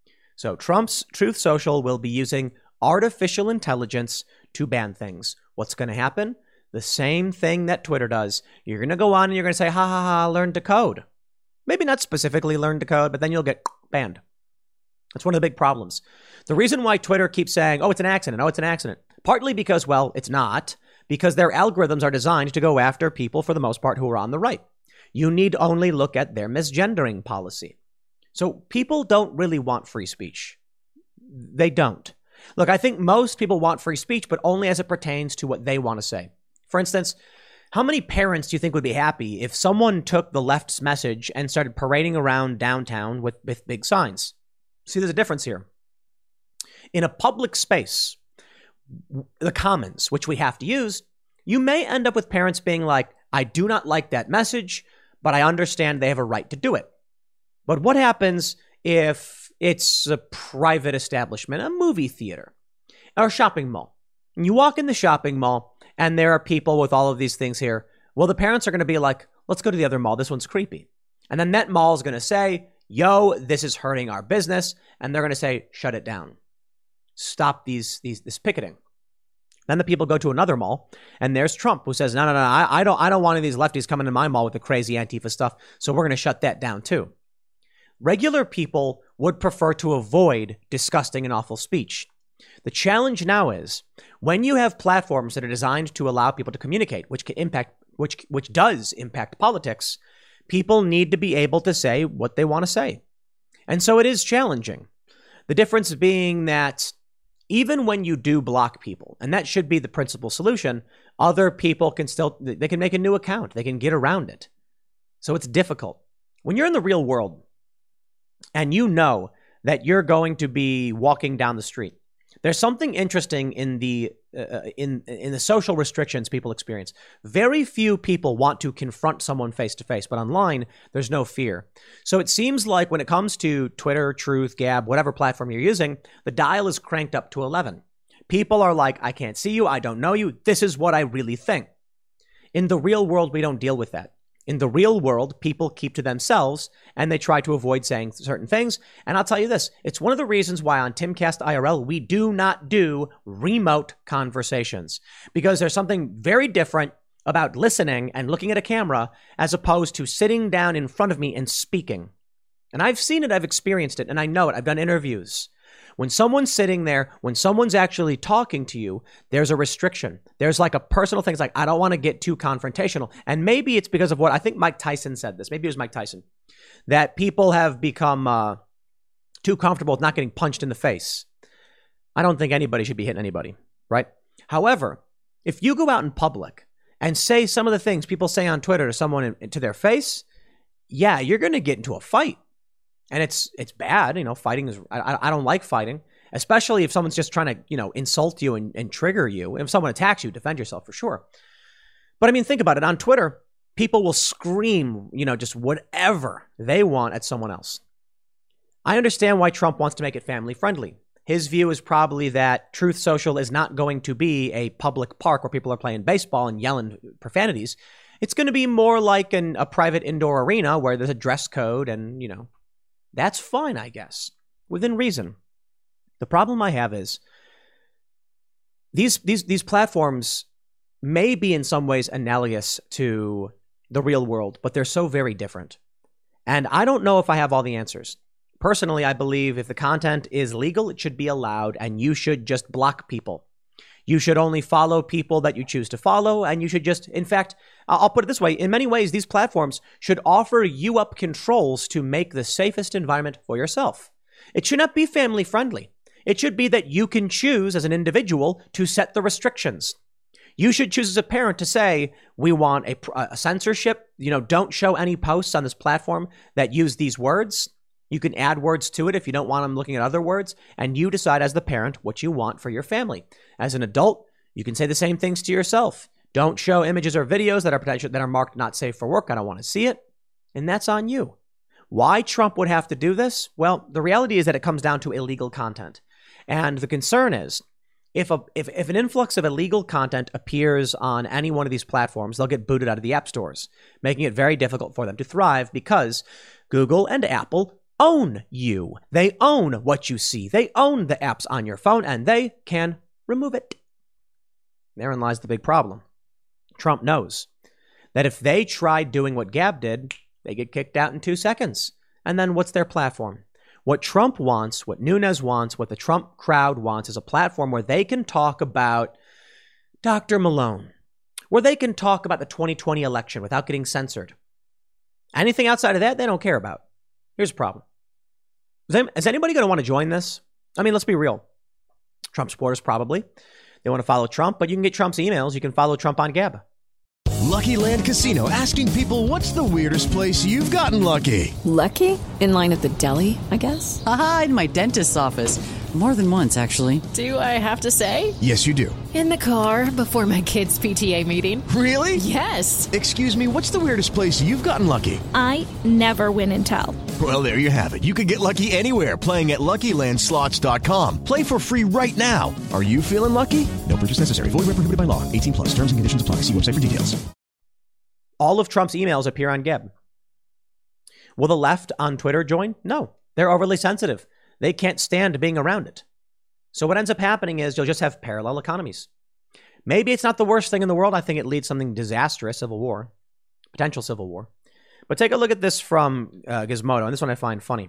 So Trump's Truth Social will be using artificial intelligence to ban things. What's going to happen? The same thing that Twitter does. You're going to go on and you're going to say, ha ha ha, learn to code. Maybe not specifically learn to code, but then you'll get banned. That's one of the big problems. The reason why Twitter keeps saying, oh, it's an accident, oh, it's an accident, partly because, well, it's not, because their algorithms are designed to go after people, for the most part, who are on the right. You need only look at their misgendering policy. So people don't really want free speech. They don't. Look, I think most people want free speech, but only as it pertains to what they want to say. For instance, how many parents do you think would be happy if someone took the left's message and started parading around downtown with, with big signs? See, there's a difference here. In a public space, the commons, which we have to use, you may end up with parents being like, I do not like that message, but I understand they have a right to do it. But what happens if it's a private establishment, a movie theater, or a shopping mall? You walk in the shopping mall and there are people with all of these things here. Well, the parents are going to be like, let's go to the other mall. This one's creepy. And then that mall is going to say, yo, this is hurting our business. And they're going to say, shut it down. Stop these, these, this picketing. Then the people go to another mall and there's Trump who says, no, no, no, I, I don't, I don't want any of these lefties coming to my mall with the crazy Antifa stuff. So we're going to shut that down too. Regular people would prefer to avoid disgusting and awful speech. The challenge now is when you have platforms that are designed to allow people to communicate, which can impact, which, which does impact politics, people need to be able to say what they want to say. And so it is challenging. The difference being that even when you do block people, and that should be the principal solution, other people can still, they can make a new account. They can get around it. So it's difficult. When you're in the real world and you know that you're going to be walking down the street, there's something interesting in the uh, in in the social restrictions people experience. Very few people want to confront someone face to face, but online there's no fear. So it seems like when it comes to Twitter, Truth, Gab, whatever platform you're using, the dial is cranked up to eleven. People are like, I can't see you, I don't know you. This is what I really think. In the real world, we don't deal with that. In the real world, people keep to themselves and they try to avoid saying certain things. And I'll tell you this, it's one of the reasons why on Timcast I R L, we do not do remote conversations, because there's something very different about listening and looking at a camera as opposed to sitting down in front of me and speaking. And I've seen it, I've experienced it, and I know it. I've done interviews. When someone's sitting there, when someone's actually talking to you, there's a restriction. There's like a personal thing. It's like, I don't want to get too confrontational. And maybe it's because of what I think Mike Tyson said this. Maybe it was Mike Tyson, that people have become uh, too comfortable with not getting punched in the face. I don't think anybody should be hitting anybody, right? However, if you go out in public and say some of the things people say on Twitter to someone in, to their face, yeah, you're going to get into a fight. And it's it's bad, you know, fighting is, I, I don't like fighting, especially if someone's just trying to, you know, insult you and, and trigger you. If someone attacks you, defend yourself for sure. But I mean, think about it. On Twitter, people will scream, you know, just whatever they want at someone else. I understand why Trump wants to make it family friendly. His view is probably that Truth Social is not going to be a public park where people are playing baseball and yelling profanities. It's going to be more like an, a private indoor arena where there's a dress code and, you know, that's fine, I guess, within reason. The problem I have is these these these platforms may be in some ways analogous to the real world, but they're so very different. And I don't know if I have all the answers. Personally, I believe if the content is legal, it should be allowed, and you should just block people. You should only follow people that you choose to follow, and you should just, in fact, I'll put it this way, in many ways, these platforms should offer you up controls to make the safest environment for yourself. It should not be family friendly. It should be that you can choose as an individual to set the restrictions. You should choose as a parent to say, we want a, a censorship, you know, don't show any posts on this platform that use these words. You can add words to it if you don't want them looking at other words, and you decide as the parent what you want for your family. As an adult, you can say the same things to yourself. Don't show images or videos that are potential that are marked not safe for work. I don't want to see it. And that's on you. Why Trump would have to do this? Well, the reality is that it comes down to illegal content. And the concern is if a if, if an influx of illegal content appears on any one of these platforms, they'll get booted out of the app stores, making it very difficult for them to thrive because Google and Apple own you. They own what you see. They own the apps on your phone, and they can remove it. Therein lies the big problem. Trump knows that if they try doing what Gab did, they get kicked out in two seconds. And then what's their platform? What Trump wants, what Nunes wants, what the Trump crowd wants is a platform where they can talk about Doctor Malone, where they can talk about the twenty twenty election without getting censored. Anything outside of that, they don't care about. Here's the problem. Is anybody going to want to join this? I mean, let's be real. Trump supporters probably. They want to follow Trump, but you can get Trump's emails. You can follow Trump on Gab. Lucky Land Casino, asking people, what's the weirdest place you've gotten lucky? Lucky? In line at the deli, I guess? Aha, in my dentist's office. More than once, actually. Do I have to say? Yes, you do. In the car before my kids' P T A meeting. Really? Yes. Excuse me, what's the weirdest place you've gotten lucky? I never win and tell. Well, there you have it. You can get lucky anywhere, playing at Lucky Land Slots dot com. Play for free right now. Are you feeling lucky? No purchase necessary. Void where prohibited by law. eighteen plus. Terms and conditions apply. See website for details. All of Trump's emails appear on Gab. Will the left on Twitter join? No. They're overly sensitive. They can't stand being around it. So what ends up happening is you'll just have parallel economies. Maybe it's not the worst thing in the world. I think it leads to something disastrous, civil war, potential civil war. But take a look at this from uh, Gizmodo, and this one I find funny.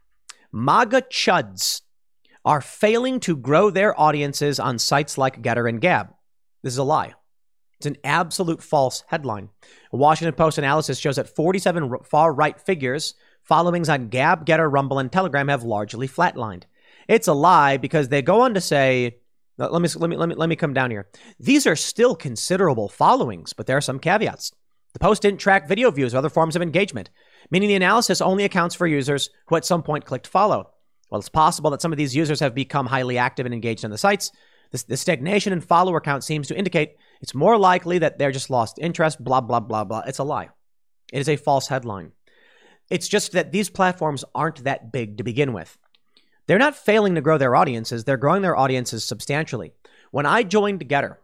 MAGA chuds are failing to grow their audiences on sites like Getter and Gab. This is a lie. It's an absolute false headline. A Washington Post analysis shows that forty-seven far-right figures' followings on Gab, Getter, Rumble, and Telegram have largely flatlined. It's a lie because they go on to say, let me, let me, let me, let me come down here. These are still considerable followings, but there are some caveats. The Post didn't track video views or other forms of engagement, meaning the analysis only accounts for users who at some point clicked follow. While it's possible that some of these users have become highly active and engaged on the sites, this, the stagnation in follower count seems to indicate it's more likely that they're just lost interest, blah, blah, blah, blah. It's a lie. It is a false headline. It's just that these platforms aren't that big to begin with. They're not failing to grow their audiences. They're growing their audiences substantially. When I joined Getter,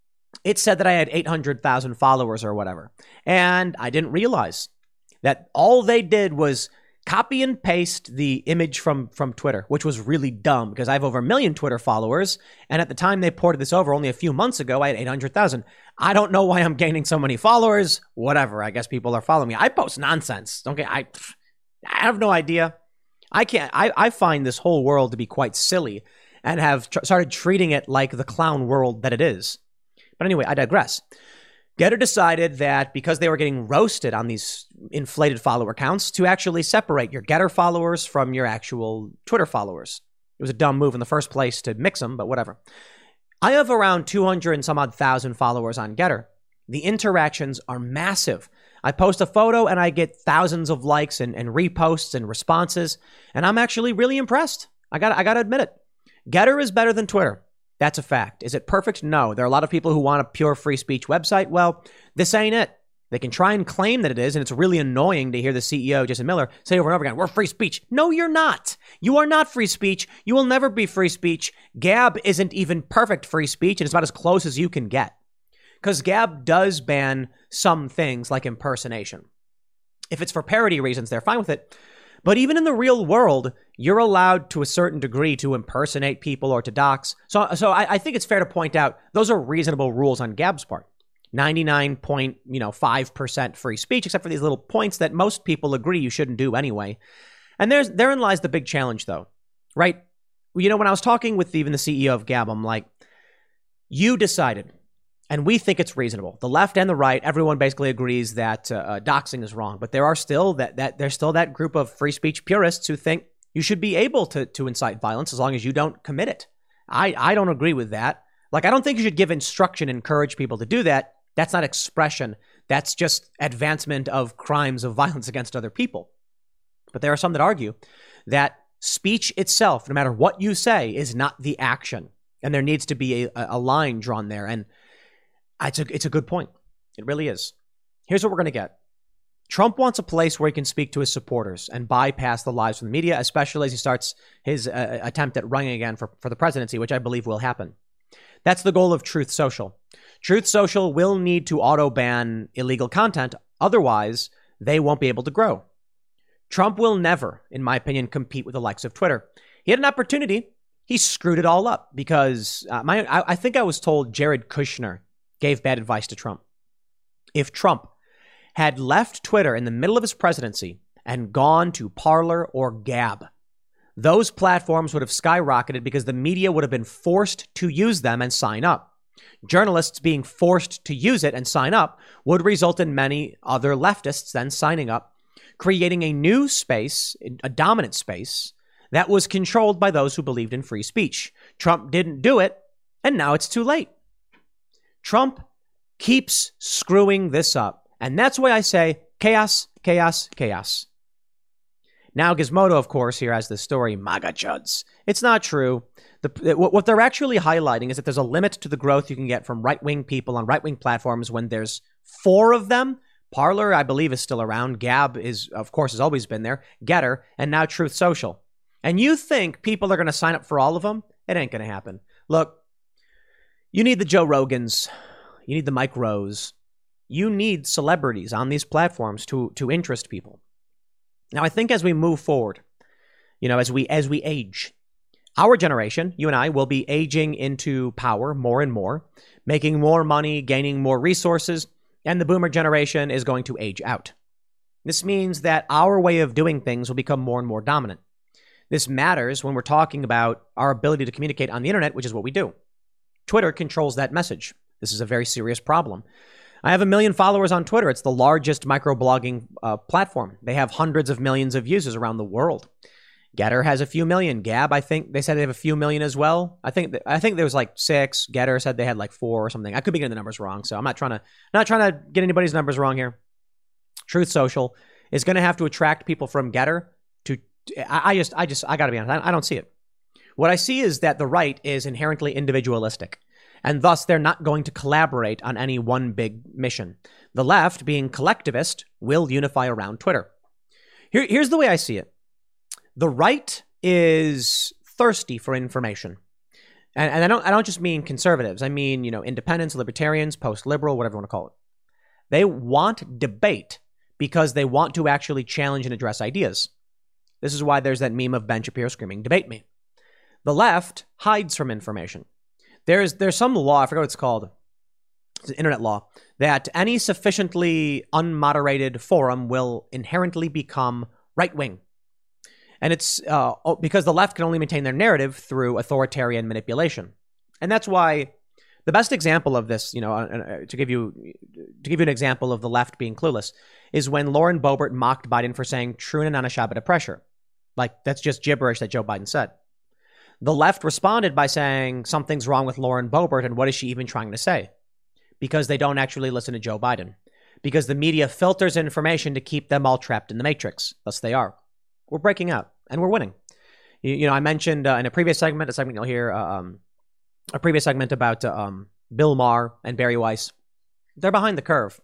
it said that I had eight hundred thousand followers or whatever. And I didn't realize that all they did was copy and paste the image from, from Twitter, which was really dumb because I have over a million Twitter followers. And at the time they ported this over only a few months ago, I had eight hundred thousand. I don't know why I'm gaining so many followers. Whatever. I guess people are following me. I post nonsense. Okay. I, I have no idea. I can't. I, I find this whole world to be quite silly and have tr- started treating it like the clown world that it is. But anyway, I digress. Getter decided that because they were getting roasted on these inflated follower counts to actually separate your Getter followers from your actual Twitter followers. It was a dumb move in the first place to mix them, but whatever. I have around two hundred and some odd thousand followers on Getter. The interactions are massive. I post a photo and I get thousands of likes and, and reposts and responses, and I'm actually really impressed. I got I got to admit it. Getter is better than Twitter. That's a fact. Is it perfect? No. There are a lot of people who want a pure free speech website. Well, this ain't it. They can try and claim that it is, and it's really annoying to hear the C E O, Jason Miller, say over and over again, we're free speech. No, you're not. You are not free speech. You will never be free speech. Gab isn't even perfect free speech, and it's about as close as you can get. Because Gab does ban some things like impersonation. If it's for parody reasons, they're fine with it. But even in the real world, you're allowed to a certain degree to impersonate people or to dox. So, so I, I think it's fair to point out those are reasonable rules on Gab's part. ninety-nine point five percent free speech, except for these little points that most people agree you shouldn't do anyway. And there's therein lies the big challenge, though, right? You know, when I was talking with even the C E O of Gab, I'm like, you decided. And we think it's reasonable. The left and the right, everyone basically agrees that uh, uh, doxing is wrong. But there are still that that there's still that group of free speech purists who think you should be able to to incite violence as long as you don't commit it. I, I don't agree with that. Like, I don't think you should give instruction, encourage people to do that. That's not expression. That's just advancement of crimes of violence against other people. But there are some that argue that speech itself, no matter what you say, is not the action. And there needs to be a, a line drawn there. And It's a, it's a good point. It really is. Here's what we're going to get. Trump wants a place where he can speak to his supporters and bypass the lies from the media, especially as he starts his uh, attempt at running again for, for the presidency, which I believe will happen. That's the goal of Truth Social. Truth Social will need to auto-ban illegal content. Otherwise, they won't be able to grow. Trump will never, in my opinion, compete with the likes of Twitter. He had an opportunity. He screwed it all up because uh, my I, I think I was told Jared Kushner gave bad advice to Trump. If Trump had left Twitter in the middle of his presidency and gone to Parler or Gab, those platforms would have skyrocketed because the media would have been forced to use them and sign up. Journalists being forced to use it and sign up would result in many other leftists then signing up, creating a new space, a dominant space, that was controlled by those who believed in free speech. Trump didn't do it, and now it's too late. Trump keeps screwing this up. And that's why I say chaos, chaos, chaos. Now, Gizmodo, of course, here has the story, MAGA chuds. It's not true. The, what they're actually highlighting is that there's a limit to the growth you can get from right-wing people on right-wing platforms when there's four of them Parler, I believe, is still around. Gab is, of course, has always been there. Getter, and now Truth Social. And you think people are going to sign up for all of them? It ain't going to happen. Look, you need the Joe Rogans. You need the Mike Rose. You need celebrities on these platforms to, to interest people. Now, I think as we move forward, you know, as we as we age, our generation, you and I, will be aging into power more and more, making more money, gaining more resources, and the boomer generation is going to age out. This means that our way of doing things will become more and more dominant. This matters when we're talking about our ability to communicate on the internet, which is what we do. Twitter controls that message. This is a very serious problem. I have a million followers on Twitter. It's the largest microblogging uh, platform. They have hundreds of millions of users around the world. Getter has a few million. Gab, I think they said they have a few million as well. I think th- I think there was like six. Getter said they had like four or something. I could be getting the numbers wrong, so I'm not trying to not trying to get anybody's numbers wrong here. Truth Social is going to have to attract people from Getter to. I, I just I just I got to be honest. I, I don't see it. What I see is that the right is inherently individualistic, and thus they're not going to collaborate on any one big mission. The left, being collectivist, will unify around Twitter. Here, here's the way I see it. The right is thirsty for information. And, and I don't I don't just mean conservatives. I mean, you know, independents, libertarians, post-liberal, whatever you want to call it. They want debate because they want to actually challenge and address ideas. This is why there's that meme of Ben Shapiro screaming, "Debate me." The left hides from information. There's there's some law, I forget what it's called, it's an internet law, that any sufficiently unmoderated forum will inherently become right-wing. And it's uh, because the left can only maintain their narrative through authoritarian manipulation. And that's why the best example of this, you know, uh, to give you to give you an example of the left being clueless, is when Lauren Boebert mocked Biden for saying "Truna Nanashabata pressure." Like, that's just gibberish that Joe Biden said. The left responded by saying something's wrong with Lauren Boebert, and what is she even trying to say? Because they don't actually listen to Joe Biden. Because the media filters information to keep them all trapped in the matrix. Thus they are. We're breaking out, and we're winning. You, you know, I mentioned uh, in a previous segment, a segment you'll hear, uh, um, a previous segment about uh, um, Bill Maher and Barry Weiss. They're behind the curve.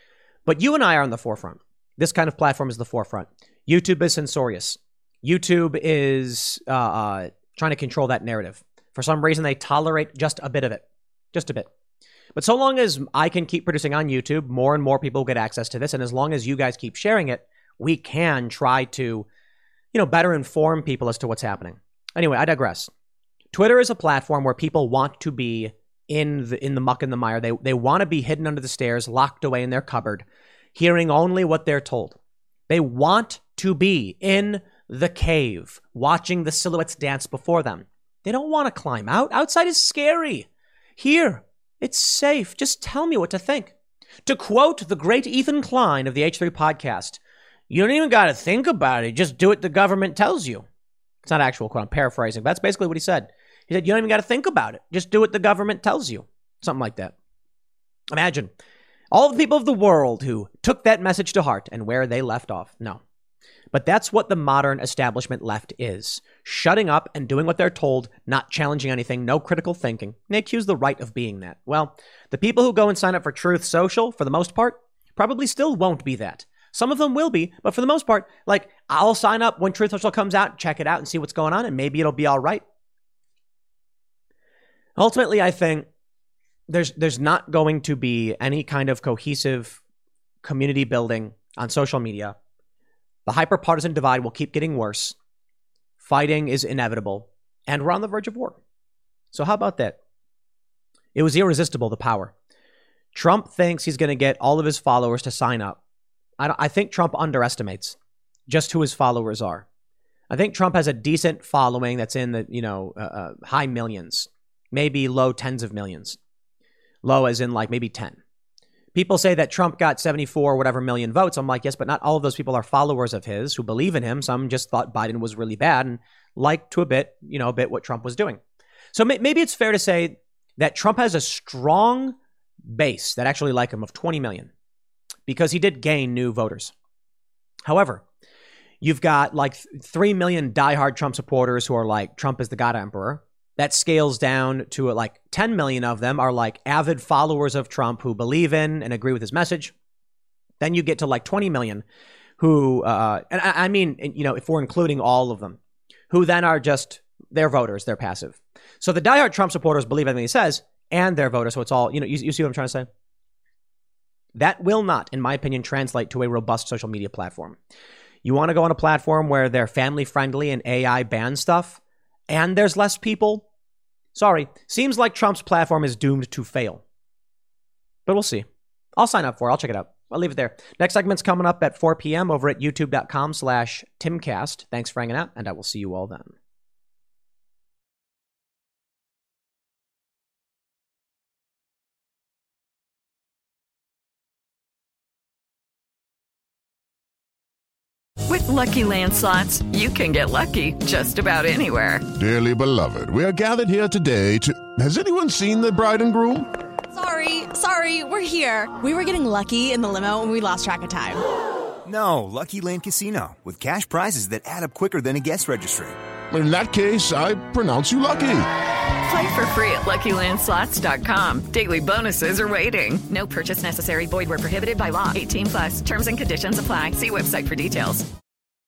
But you and I are on the forefront. This kind of platform is the forefront. YouTube is censorious. YouTube is uh, uh, trying to control that narrative. For some reason, they tolerate just a bit of it. Just a bit. But so long as I can keep producing on YouTube, more and more people get access to this. And as long as you guys keep sharing it, we can try to, you know, better inform people as to what's happening. Anyway, I digress. Twitter is a platform where people want to be in the in the muck and the mire. They they want to be hidden under the stairs, locked away in their cupboard, hearing only what they're told. They want to be in the cave, watching the silhouettes dance before them. They don't want to climb out. Outside is scary. Here, it's safe. Just tell me what to think. To quote the great Ethan Klein of the H three podcast, you don't even got to think about it. Just do what the government tells you. It's not actual quote. I'm paraphrasing. But that's basically what he said. He said, you don't even got to think about it. Just do what the government tells you. Something like that. Imagine all the people of the world who took that message to heart and where they left off. No. But that's what the modern establishment left is. Shutting up and doing what they're told, not challenging anything, no critical thinking. And they accuse the right of being that. Well, the people who go and sign up for Truth Social, for the most part, probably still won't be that. Some of them will be, but for the most part, like, I'll sign up when Truth Social comes out, check it out and see what's going on, and maybe it'll be all right. Ultimately, I think there's there's not going to be any kind of cohesive community building on social media. The hyper-partisan divide will keep getting worse. Fighting is inevitable, and we're on the verge of war. So how about that? It was irresistible, the power. Trump thinks he's going to get all of his followers to sign up. I, don't, I think Trump underestimates just who his followers are. I think Trump has a decent following that's in the, you know, uh, uh, high millions, maybe low tens of millions. Low as in like maybe ten. People say that Trump got seventy-four whatever million votes. I'm like, yes, but not all of those people are followers of his who believe in him. Some just thought Biden was really bad and liked to a bit, you know, a bit what Trump was doing. So may- maybe it's fair to say that Trump has a strong base that actually like him of twenty million because he did gain new voters. However, you've got like three million diehard Trump supporters who are like, Trump is the God Emperor. That scales down to like ten million of them are like avid followers of Trump who believe in and agree with his message. Then you get to like twenty million who, uh, and I, I mean, you know, if we're including all of them, who then are just, they're voters, they're passive. So the diehard Trump supporters believe everything he says, and they're voters. So it's all, you know, you, you see what I'm trying to say? That will not, in my opinion, translate to a robust social media platform. You want to go on a platform where they're family friendly and A I bans stuff, and there's less people? Sorry, seems like Trump's platform is doomed to fail. But we'll see. I'll sign up for it. I'll check it out. I'll leave it there. Next segment's coming up at four p.m. over at youtube.com slash Timcast. Thanks for hanging out, and I will see you all then. With Lucky Land Slots, you can get lucky just about anywhere. Dearly beloved, we are gathered here today to... Has anyone seen the bride and groom? Sorry, sorry, we're here. We were getting lucky in the limo and we lost track of time. No, Lucky Land Casino, with cash prizes that add up quicker than a guest registry. In that case, I pronounce you lucky. Play for free at Lucky Land Slots dot com. Daily bonuses are waiting. No purchase necessary. Void where prohibited by law. eighteen plus. Terms and conditions apply. See website for details.